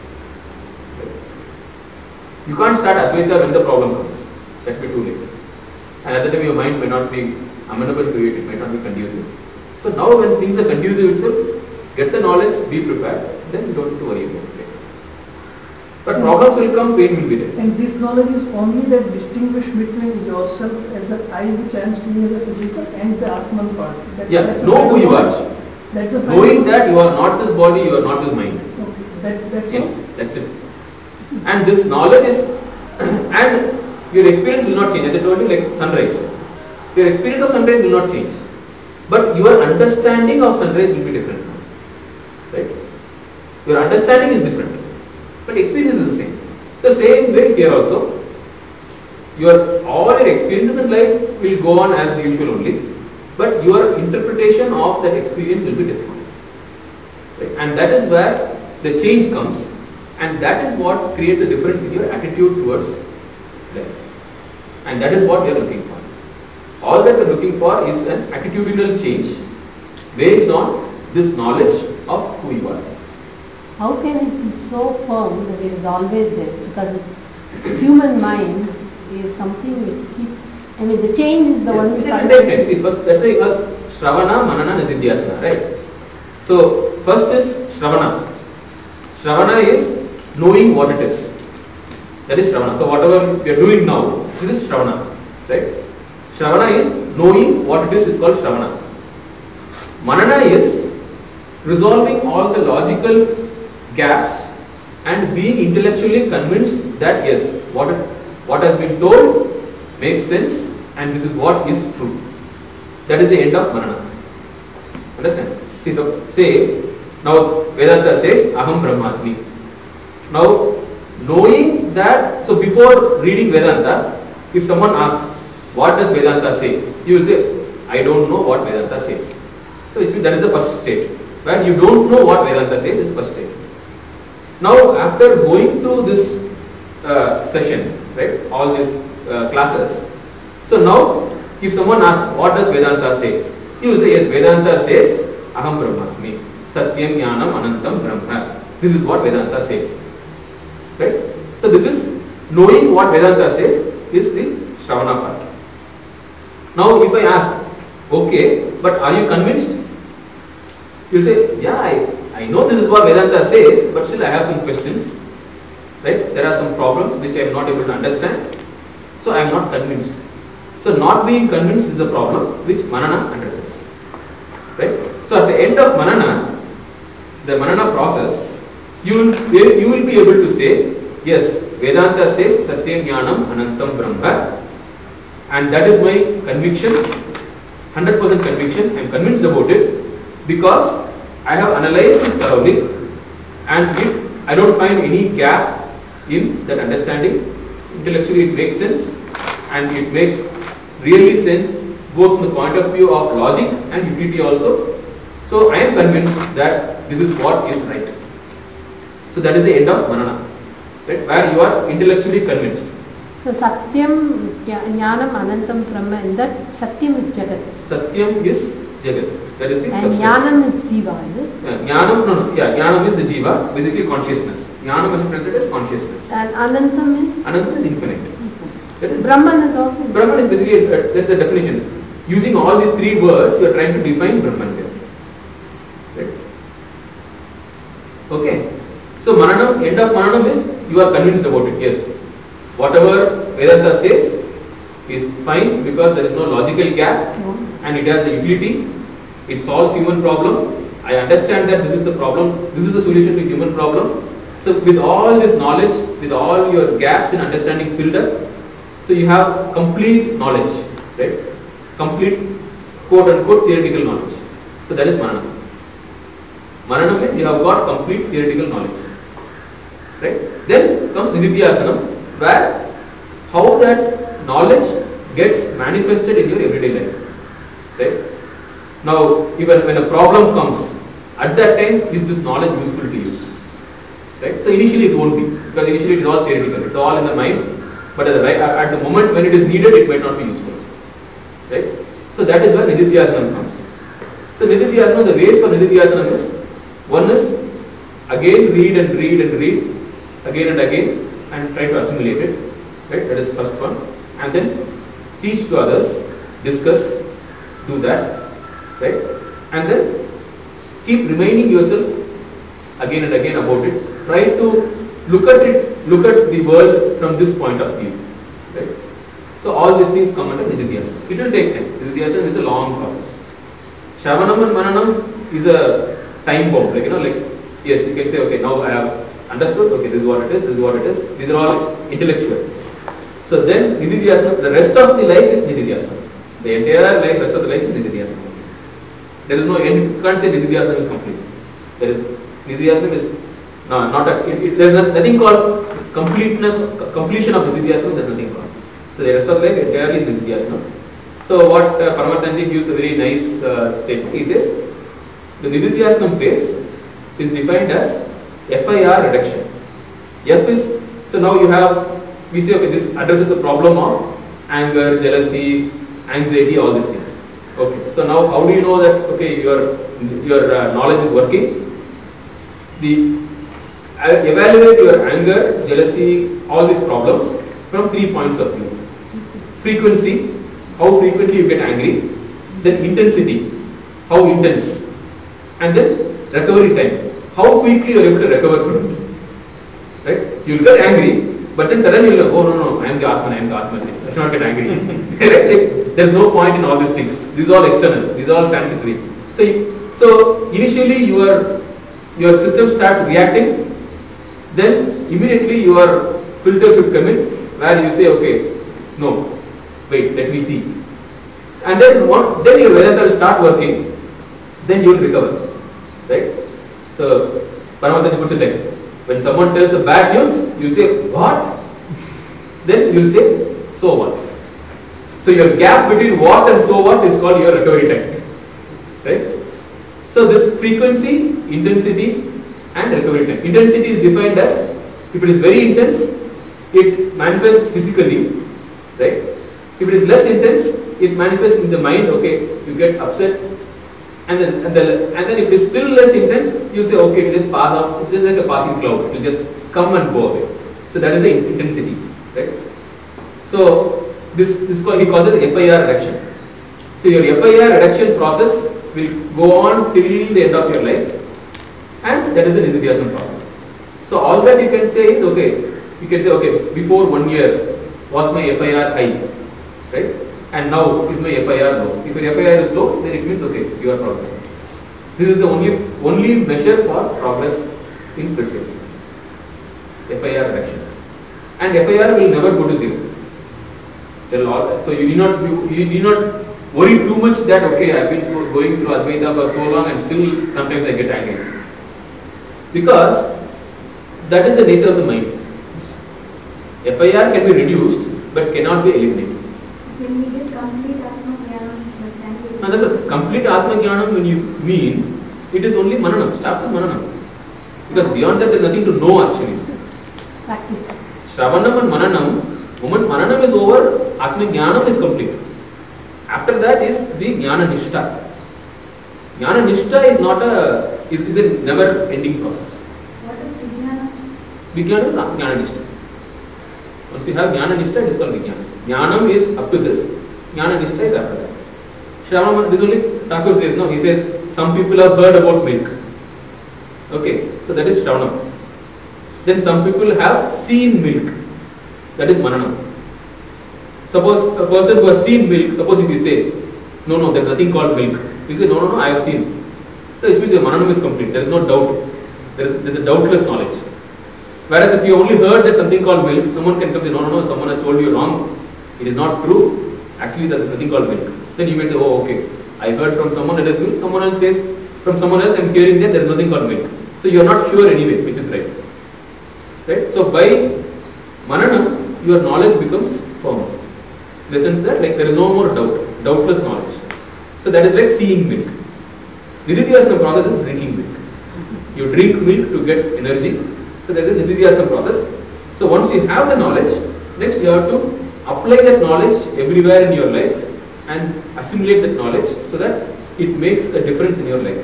You can't start Advaita when the problem comes. That will be too late. And at that time your mind may not be amenable to it, it might not be conducive. So now when things are conducive itself, get the knowledge, be prepared, then you don't have to worry about it. But problems will come, pain will be there. And this knowledge is only that distinguish between yourself as an I, which I am seeing as a physical, and the Atman part. That, Yeah, that's know a who you are. That's a Knowing that you are not this body, you are not this mind. Okay, that, that's Yeah, all. that's it. And this knowledge is, and your experience will not change. As I told you, like sunrise. Your experience of sunrise will not change. But your understanding of sunrise will be different. Right? Your understanding is different. But experience is the same. The same way here also. Your all your experiences in life will go on as usual only. But your interpretation of that experience will be different. Right? And that is where the change comes. And that is what creates a difference in your attitude towards life. And that is what we are looking for. All that we are looking for is an attitudinal change based on this knowledge of who you are. How can it be so firm that it is always there? Because it's human mind is something which keeps, I mean the change is the Yeah, one it which is independent. See, first that's why you have Shravana, Manana, Nididhyasana, right? So first is Shravana. Shravana is knowing what it is. That is Shravana. So whatever we are doing now, this is Shravana, right? Shravana is knowing what it is is called Shravana. Manana is resolving all the logical gaps and being intellectually convinced that yes, what what has been told makes sense and this is what is true. That is the end of Manana. Understand? See, so say now Vedanta says Aham Brahmasmi. Now knowing that, so before reading Vedanta, if someone asks what does Vedanta say, you will say I don't know what Vedanta says. So that is the first state. Where you don't know what Vedanta says is first state. Now after going through this uh, session, right, all these uh, classes, so now if someone asks what does Vedanta say, you will say yes, Vedanta says Aham Brahmasmi, Satyam Jnanam Anantam Brahma. This is what Vedanta says. Right? So this is knowing what Vedanta says is the Shravana part. Now if I ask, okay, but are you convinced? You will say, yeah, I, I know this is what Vedanta says, but still I have some questions. Right? There are some problems which I am not able to understand. So I am not convinced. So not being convinced is the problem which Manana addresses. Right? So at the end of Manana, the Manana process, you will, you will be able to say, yes, Vedanta says Satyam Jnanam Anantam Brahma, and that is my conviction, one hundred percent conviction. I am convinced about it because I have analyzed it thoroughly and if I don't find any gap in that understanding, intellectually it makes sense and it makes really sense both from the point of view of logic and utility also. So I am convinced that this is what is right. So that is the end of Manana, right? Where you are intellectually convinced. So Satyam, Jnanam, Anantam, Brahma, and that Satyam is Jagat. Satyam is Jagat. That is the and substance. Jnanam is Jiva, is it? Yeah, Jnanam, no, no, yeah, Jnanam is the Jiva, basically consciousness. Jnanam is translated as consciousness. And Anantam is? Anantam is infinite. That is Brahman is also? Brahman is basically, uh, that's the definition. Using all these three words, you are trying to define Brahman here. Right? Okay. So Mananam, end of Mananam is, you are convinced about it, yes. Whatever Vedanta says is fine because there is no logical gap and it has the utility. It solves human problem. I understand that this is the problem, this is the solution to human problem. So with all this knowledge, with all your gaps in understanding filled up, so you have complete knowledge, right? Complete quote unquote theoretical knowledge. So that is Mananam. Mananam means you have got complete theoretical knowledge. Right? Then comes Nididhyasana, where how that knowledge gets manifested in your everyday life. Right? Now, even when a problem comes, at that time, is this knowledge useful to you? Right? So initially it won't be, because initially it is all theoretical, it's all in the mind, but at the, right, at the moment when it is needed, it might not be useful. Right? So that is where Nididhyasana comes. So Nididhyasana, the ways for Nididhyasana is, one is again read and read and read, again and again, and try to assimilate it. Right? That is first one. And then teach to others, discuss, do that. Right? and then keep reminding yourself again and again about it. Try to look at it, look at the world from this point of view. Right? So all these things come under Nididhyasana. It will take time. Nididhyasana is a long process. Shravanam and Mananam is a time bomb. Like, you know, like, yes, you can say, okay, now I have understood, okay, this is what it is, this is what it is. These are all intellectual. So then Nididhyasana, the rest of the life is Nididhyasana. The entire life, rest of the life is Nididhyasana. There is no end. You can't say Nididhyasana is complete. There is Nididhyasana is no, not a, it, it, there is nothing called completeness, completion of Nididhyasana. There is nothing called. So the rest of the life entirely is Nididhyasana. So what uh, Paramahansa gives a very nice uh, statement. He says the Nididhyasana phase is defined as F I R reduction. F is, so now you have, we say, okay, this addresses the problem of anger, jealousy, anxiety, all these things. Okay, so now how do you know that, okay, your your uh, knowledge is working? The uh, evaluate your anger, jealousy, all these problems from three points of view. Frequency, how frequently you get angry, then intensity, how intense, and then recovery time, how quickly you are able to recover from it. Right? You will get angry, but then suddenly you will go, oh no, no, I am the Atman, I am the Atman, I should not get angry. Right? There is no point in all these things. These are all external, these are all transitory. So, you, so initially your, your system starts reacting, then immediately your filter should come in where you say, okay, no, wait, let me see. And then what, then your Vedanta will start working, then you will recover. Right? So, Paramahansa puts it like, when someone tells a bad news, you will say, what? Then you will say, so what? So your gap between what and so what is called your recovery time. Right? So this frequency, intensity and recovery time. Intensity is defined as, if it is very intense, it manifests physically. Right? If it is less intense, it manifests in the mind, okay, you get upset. And then, and, the, and then if it is still less intense, you will say, okay, it will just pass off, it's just like a passing cloud, it will just come and go away. So that is the intensity. Right? So this, this call, he calls it F I R reduction. So your F I R reduction process will go on till the end of your life, and that is the Nididhyasana process. So all that you can say is, okay, you can say, okay, before one year was my F I R high, right? And now is my F I R low. If your F I R is low, then it means, okay, you are progressing. This is the only only measure for progress in spirituality. F I R reduction. And F I R will never go to zero. So you need not you, you need not worry too much that, okay, I have been so, going through Advaita for so long and still sometimes I get angry. Because that is the nature of the mind. F I R can be reduced but cannot be eliminated. When we get complete Atma Jnanam, Now that's a complete Atma Jnanam when you mean, it is only Mananam, starts with Mananam. Because beyond that there is nothing to know actually. Practice. Shravanam and Mananam, moment Mananam is over, Atma Jnanam is complete. After that is the Jnana Nishtha. Jnana Nishtha is not a, is, is a never ending process. what is Vijnana? Vijnana is Jnana Nishtha. Once you have Jnana Nishtha, it is called Vijnana. Jnanam is up to this, Jnana Nishtha is after that. Shravanam, this only Thakur says, no, he says, some people have heard about milk. Okay, so that is Shravanam. Then some people have seen milk. That is Mananam. Suppose a person who has seen milk, suppose if you say, no, no, there is nothing called milk. He will say, no, no, no, I have seen. So this means your Mananam is complete. There is no doubt. There is, there is a doubtless knowledge. Whereas if you only heard that something called milk, someone can come and say, no, no, no, someone has told you wrong. It is not true. Actually, there is nothing called milk. Then you may say, oh, okay, I heard from someone it is milk. Someone else says, from someone else I am hearing that there is nothing called milk. So you are not sure anyway, which is right. Right? So by Mananam, your knowledge becomes firm. In the sense that like there is no more doubt, doubtless knowledge. So that is like seeing milk. Nididhyasana process is drinking milk. You drink milk to get energy. So there is a Nididhyasana process. So once you have the knowledge, next you have to apply that knowledge everywhere in your life and assimilate that knowledge so that it makes a difference in your life.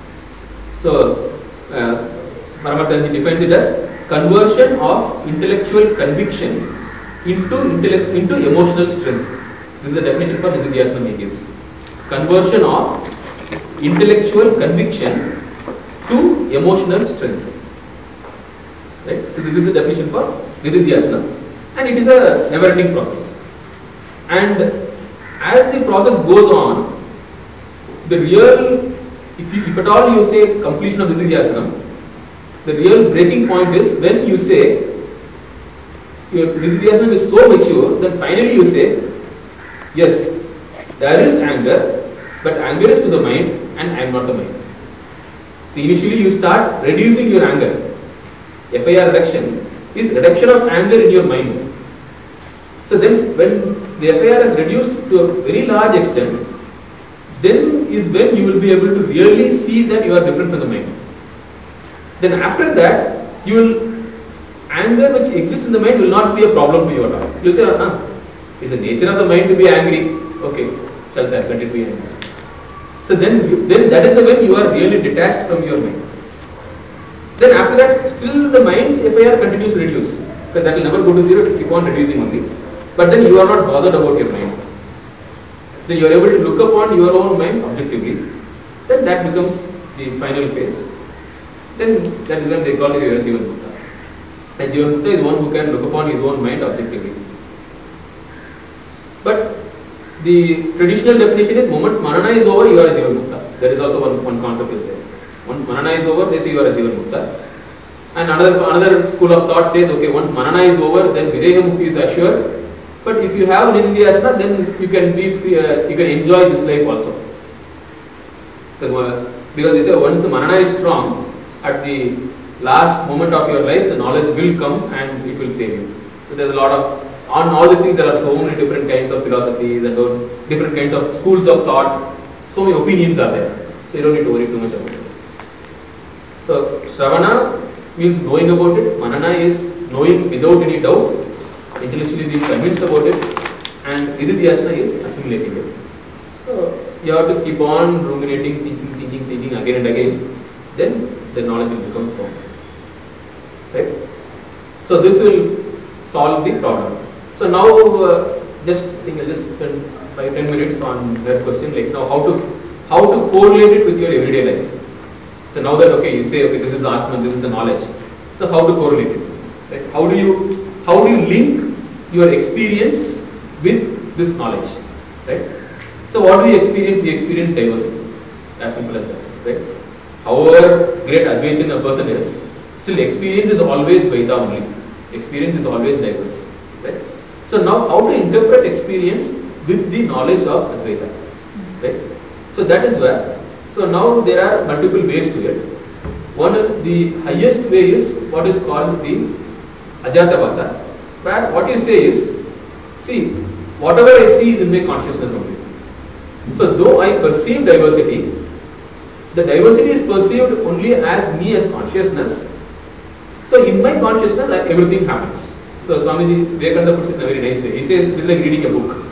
So uh, Paramahansa defines it as conversion of intellectual conviction into intellect, into emotional strength. This is the definition for Nididhyasana he gives. Conversion of intellectual conviction to emotional strength. Right? So this is the definition for nididhyasana, and it is a never-ending process. And as the process goes on, the real, if, you, if at all you say completion of nididhyasana, the real breaking point is when you say your nididhyasana is so mature, then finally you say, yes, there is anger, but anger is to the mind and I am not the mind. So initially you start reducing your anger. F I R reduction is reduction of anger in your mind. So then when the F I R is reduced to a very large extent, then is when you will be able to really see that you are different from the mind. Then after that, you will, anger which exists in the mind will not be a problem to you at all. You will say, ah, it's the nature of the mind to be angry. Okay, chalta, continue to be angry. So then, you, then that is the when you are really detached from your mind. Then after that, still the mind's F I R continues to reduce. Because that will never go to zero, to keep on reducing only. But then you are not bothered about your mind. Then you are able to look upon your own mind objectively. Then that becomes the final phase. Then that is when they call it a Jivan Mukta. And Jivan Mukta is one who can look upon his own mind objectively. But the traditional definition is moment Manana is over, you are a Jivan Mukta. There is also one, one concept is there. Once Manana is over, they say you are a Jivan Mukta. And another, another school of thought says, okay, once Manana is over, then Videha Mukti is assured. But if you have nididhyasana, then you can be free, uh, you can enjoy this life also. Because they say once the Manana is strong, at the last moment of your life, the knowledge will come and it will save you. So there's a lot of, on all these things there are so many different kinds of philosophies and different kinds of schools of thought. So many opinions are there. So you don't need to worry too much about it. So Shravana means knowing about it. Manana is knowing without any doubt, intellectually being convinced about it, and nididhyasana is assimilating it. So you have to keep on ruminating, thinking, thinking, thinking again and again. Then the knowledge will become firm. Right? So this will solve the problem. So now, uh, just I think I'll just spend five ten minutes on that question, like now how to how to correlate it with your everyday life. So now that okay, you say okay, this is Atman, this is the knowledge. So how to correlate it? Right? How do you how do you link your experience with this knowledge? Right? So what do we experience? We experience diversity. As simple as that. Right? However great Advaitin a person is, still experience is always Dvaita only. Experience is always diverse. Right? So now how to interpret experience with the knowledge of Advaita. Right? So that is where. So now there are multiple ways to it. One is the highest way is what is called the Ajatavada, where what you say is, see, whatever I see is in my consciousness only. So though I perceive diversity, the diversity is perceived only as me as consciousness. So in my consciousness, I, everything happens. So Swamiji Vivekananda puts it in a very nice way. He says it is like reading a book.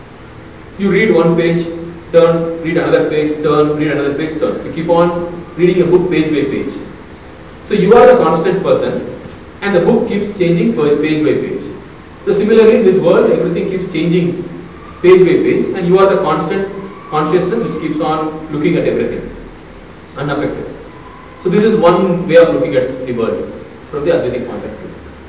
You read one page, turn, read another page, turn, read another page, turn. You keep on reading a book page by page. So you are the constant person, and the book keeps changing page by page. So similarly, in this world, everything keeps changing page by page, and you are the constant consciousness which keeps on looking at everything, unaffected. So this is one way of looking at the world from the Advaitic point of view.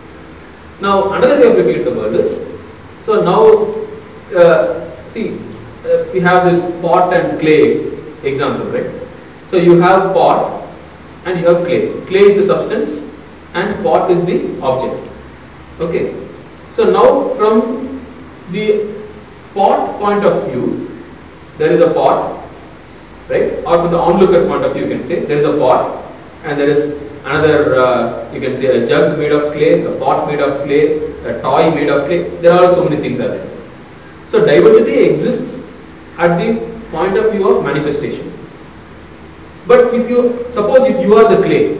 Now another way of looking at the world is, so now uh, see, uh, we have this pot and clay example, right? So you have pot and you have clay. Clay is the substance and pot is the object. Okay. So now from the pot point of view, there is a pot, right? Or from the onlooker point of view, you can say there is a pot and there is another, uh, you can say a jug made of clay, a pot made of clay, a toy made of clay. There are so many things are there. So diversity exists at the point of view of manifestation. But if you, suppose if you are the clay,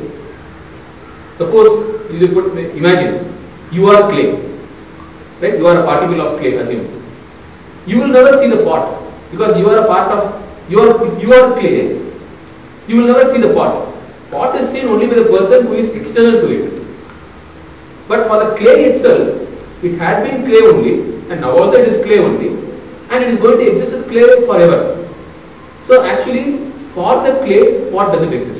suppose you put, imagine, you are clay, right? You are a particle of clay, assume. You will never see the pot because you are a part of, you are, if you are clay, you will never see the pot. Pot is seen only by the person who is external to it. But for the clay itself, it had been clay only, and now also it is clay only, and it is going to exist as clay forever. So actually, for the clay, pot doesn't exist.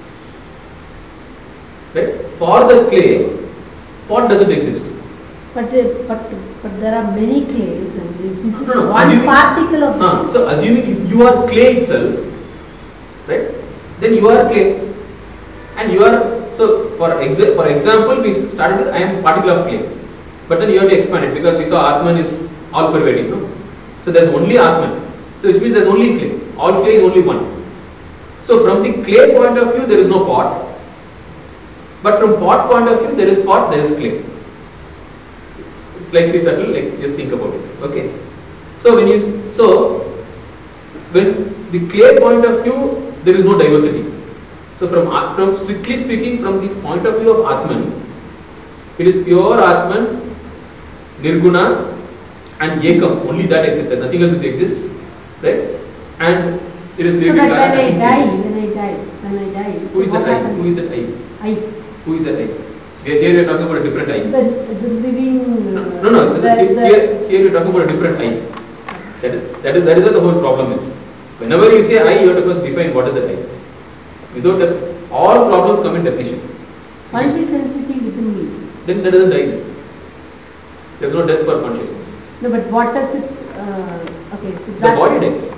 Right? For the clay, pot doesn't exist. But, uh, but, but there are many clays and this is No, no, no. one Assuming- particle of Ah, so assuming if you are clay itself, right? Then you are clay, and you are so for exa- for example, we started with I am particle of clay, but then you have to expand it because we saw Atman is all pervading, no? So there's only Atman, so which means there's only clay. All clay is only one. So from the clay point of view, there is no pot, but from pot point of view, there is pot, there is clay. It's slightly subtle, like just think about it. Okay. So when you so when the clay point of view, there is no diversity. So from from strictly speaking, from the point of view of Atman, it is pure Atman, Nirguna, and Ekam. Only that exists. There's nothing else which exists, right? And it is So really that when I nothing die, changes. when I die, when I die, Who is what that I? happens? Who is that I? I, Who is that I? Here, here we are talking about a different I. the, the living. No, uh, no, no. This the, is, the, here, here we are talking about a different I. That is, that is, that is what the whole problem is. Whenever you say I, you have to first define what is that I. Without that, all problems come in definition. conscious entity within me. Then that doesn't die. There is no death for consciousness. No, but what does it? Uh, okay, so The that. body dies.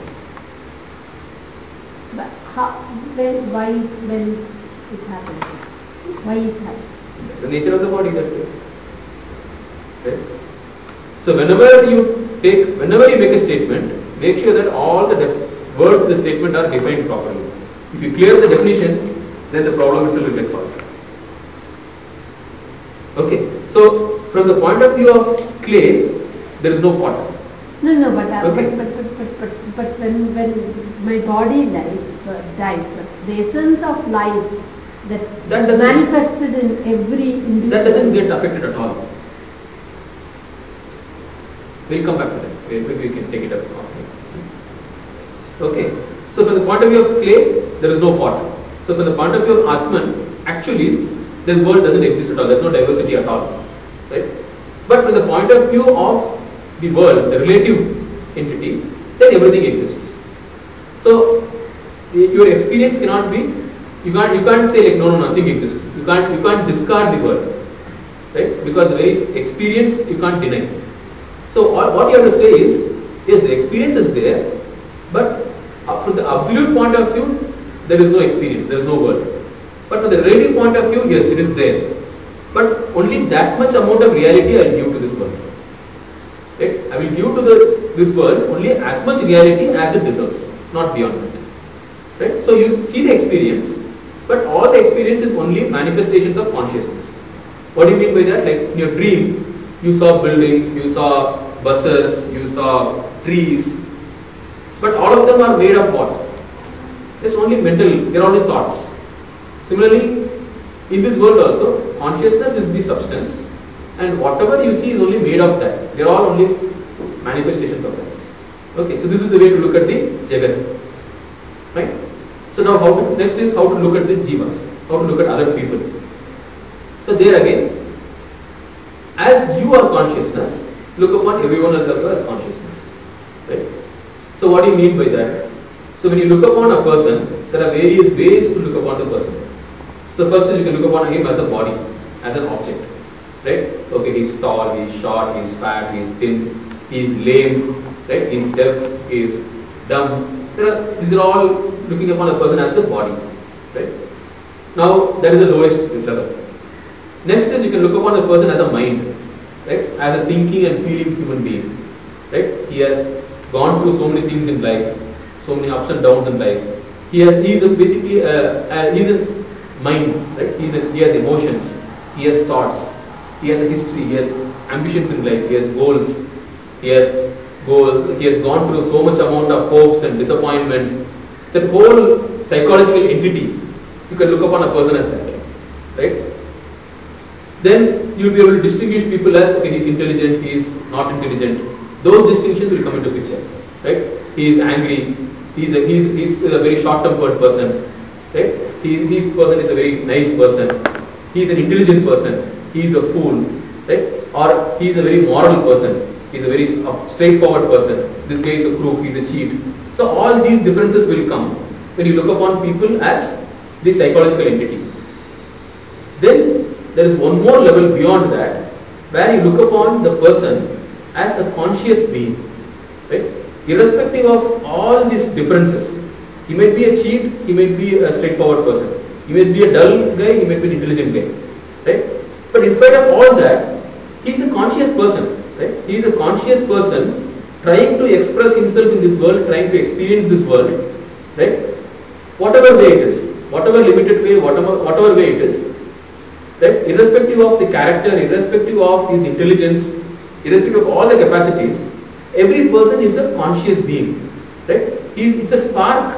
But how? When? Why? When it happens? Why it happens? The nature of the body, that's it. Right? So whenever you take, whenever you make a statement, make sure that all the def- words in the statement are defined properly. If you clear the definition, then the problem itself will get solved. Okay. So from the point of view of clay, there is no pot. No, no, but, uh, Okay. but, but, but, but, but, but when, when my body dies, uh, dies, but the essence of life that, That doesn't- manifested in every individual. That doesn't get affected at all. We'll come back to that. Maybe we can take it up. Okay. So from the point of view of clay, there is no pot. So from the point of view of Atman, actually, the world doesn't exist at all. There's no diversity at all. Right? But from the point of view of the world, the relative entity, then everything exists. So your experience cannot be, you can't you can't say like no no nothing exists. You can't you can't discard the world. Right? Because the very experience you can't deny. So what, what you have to say is, yes, the experience is there, but from the absolute point of view, there is no experience, there is no world. But from the relative point of view, yes, it is there. But only that much amount of reality I will give to this world. Right? I will give to the, this world only as much reality as it deserves, not beyond that. Right? So you see the experience, but all the experience is only manifestations of consciousness. What do you mean by that? Like in your dream, you saw buildings, you saw buses, you saw trees, but all of them are made of what? It's only mental, they are only thoughts. Similarly, in this world also, consciousness is the substance, and whatever you see is only made of that. They are all only manifestations of that. Okay, so this is the way to look at the Jagat. Right? So now how to, next is how to look at the Jivas, how to look at other people. So there again, as you are consciousness, look upon everyone else also as consciousness. Right? So what do you mean by that? So when you look upon a person, there are various ways to look upon the person. So first is you can look upon him as a body, as an object. Right? Okay, he's tall, he's short, he's fat, he's thin, he's lame, right? He's deaf, he's dumb. There are, these are all looking upon a person as the body. Right? Now that is the lowest level. Next is you can look upon a person as a mind, right? As a thinking and feeling human being, right? He has gone through so many things in life, so many ups and downs in life. He has, he is a basically, a, a, he is a mind, right? He, is a, he has emotions, he has thoughts, he has a history, he has ambitions in life, he has goals, he has goals, he has gone through so much amount of hopes and disappointments. That whole psychological entity, you can look upon a person as that, right? Then you will be able to distinguish people as, okay, he is intelligent, he is not intelligent. Those distinctions will come into picture, right? He is angry, he is a, he is, he is a very short-tempered person, right? He, this person is a very nice person, he is an intelligent person, he is a fool, right? Or he is a very moral person, he is a very straightforward person, this guy is a crook, he is a cheat. So all these differences will come when you look upon people as the psychological entity. Then there is one more level beyond that, where you look upon the person as a conscious being, right? Irrespective of all these differences. He might be a cheat, he might be a straightforward person. He may be a dull guy, he may be an intelligent guy, right? But in spite of all that, he is a conscious person, right? He is a conscious person trying to express himself in this world, trying to experience this world, right? Whatever way it is, whatever limited way, whatever whatever way it is, right? Irrespective of the character, irrespective of his intelligence, irrespective of all the capacities, every person is a conscious being, right? He is, it's a spark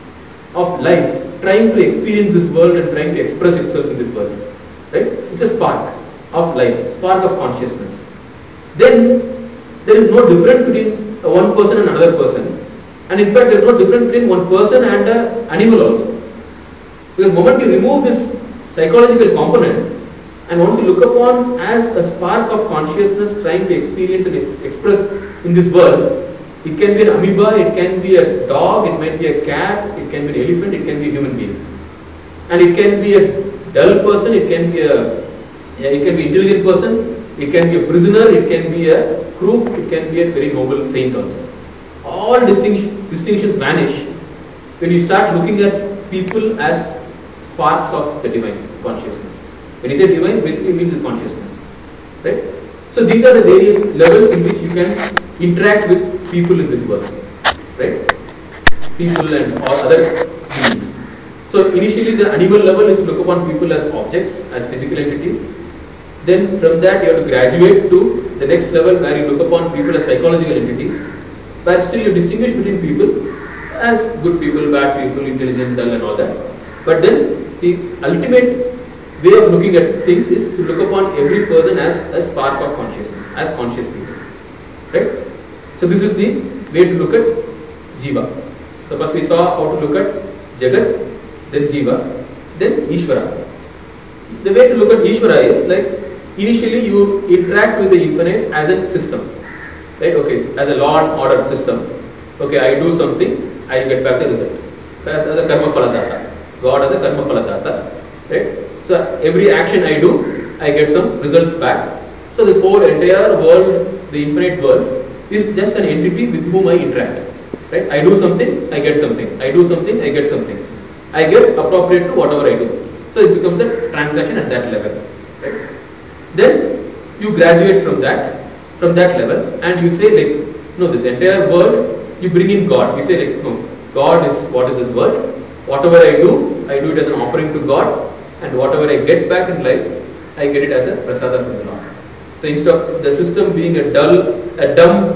of life trying to experience this world and trying to express itself in this world, right? It's a spark of life, spark of consciousness. Then there is no difference between one person and another person, and in fact there is no difference between one person and an animal also, because the moment you remove this psychological component and once you look upon as a spark of consciousness trying to experience and express in this world, it can be an amoeba, it can be a dog, it might be a cat, it can be an elephant, it can be a human being. And it can be a dull person, it can be a, yeah, it can be an intelligent person, it can be a prisoner, it can be a crook, it can be a very noble saint also. All distinction, distinctions vanish when you start looking at people as sparks of the divine consciousness. When you say divine, basically means the consciousness, right? So these are the various levels in which you can interact with people in this world, right? People and or other beings. So initially the animal level is to look upon people as objects, as physical entities. Then from that you have to graduate to the next level where you look upon people as psychological entities, where still you distinguish between people as good people, bad people, intelligent, dull and all that. But then the ultimate way of looking at things is to look upon every person as a spark of consciousness, as conscious people, right? So this is the way to look at Jiva. So first we saw how to look at Jagat, then Jiva, then Ishvara. The way to look at Ishvara is like initially you interact with the infinite as a system, right? Okay, as a law and order system. Okay, I do something, I get back the result. As, as a karma phaladata. God as a karma phaladata, right? So every action I do, I get some results back. So this whole entire world, the infinite world, is just an entity with whom I interact. Right? I do something, I get something. I do something, I get something. I get appropriate to whatever I do. So it becomes a transaction at that level. Right? Then you graduate from that, from that level, and you say like, no, this entire world, you bring in God. You say like, no, God is what is this world. Whatever I do, I do it as an offering to God, and whatever I get back in life, I get it as a prasada from the Lord. So instead of the system being a dull, a dumb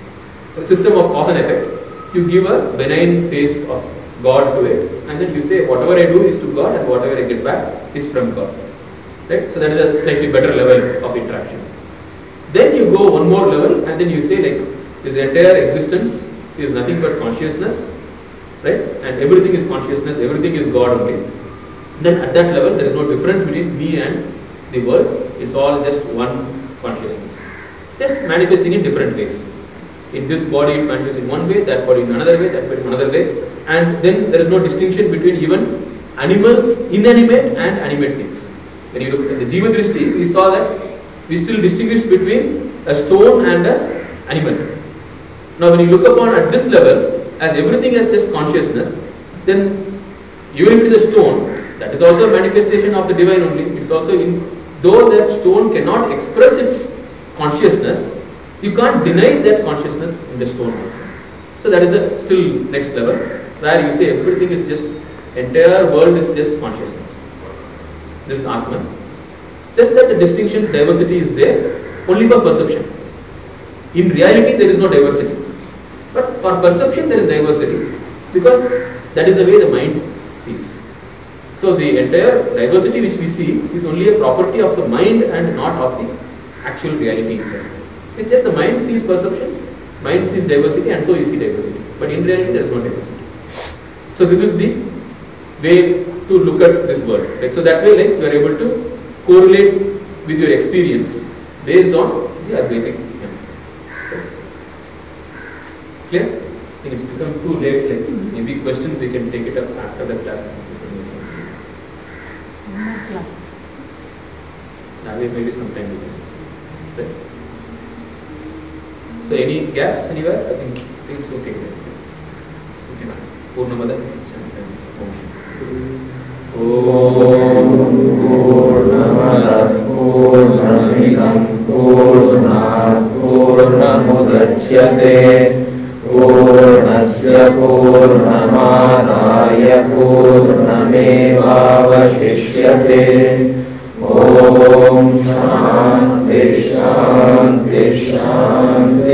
system of cause and effect, you give a benign face of God to it, and then you say whatever I do is to God and whatever I get back is from God. Right? So that is a slightly better level of interaction. Then you go one more level and then you say like this entire existence is nothing but consciousness, right? And everything is consciousness, everything is God only. Then at that level there is no difference between me and the world. It's all just one consciousness, just manifesting in different ways. In this body it manifests in one way, that body in another way, that body in another way, and then there is no distinction between even animals, inanimate and animate things. When you look at the Jiva Drishti, we saw that we still distinguish between a stone and an animal. Now when you look upon at this level, as everything is just consciousness, then even if it is a stone, that is also a manifestation of the divine only. It's also in, though that stone cannot express its consciousness, you can't deny that consciousness in the stone also. So that is the still next level, where you say everything is just, entire world is just consciousness. This is Atman. Just that the distinctions, diversity is there only for perception. In reality there is no diversity. But for perception there is diversity, because that is the way the mind sees. So the entire diversity which we see is only a property of the mind and not of the actual reality itself. It's just the mind sees perceptions, mind sees diversity, and so you see diversity. But in reality there is no diversity. So this is the way to look at this world. Right? So that way like you are able to correlate with your experience based on the Advaitic. Clear? think it's become too late. Like maybe questions we can take it up after the class. class. Now maybe sometime we can. Right? So any gaps anywhere? I think it's okay. Okay. Purnamada. Om Purnamada Purnamidam Purnat Purnamudachyate Purnasya Purnamadaya Purnamevavashishyate. Om Shanti Shanti Shanti.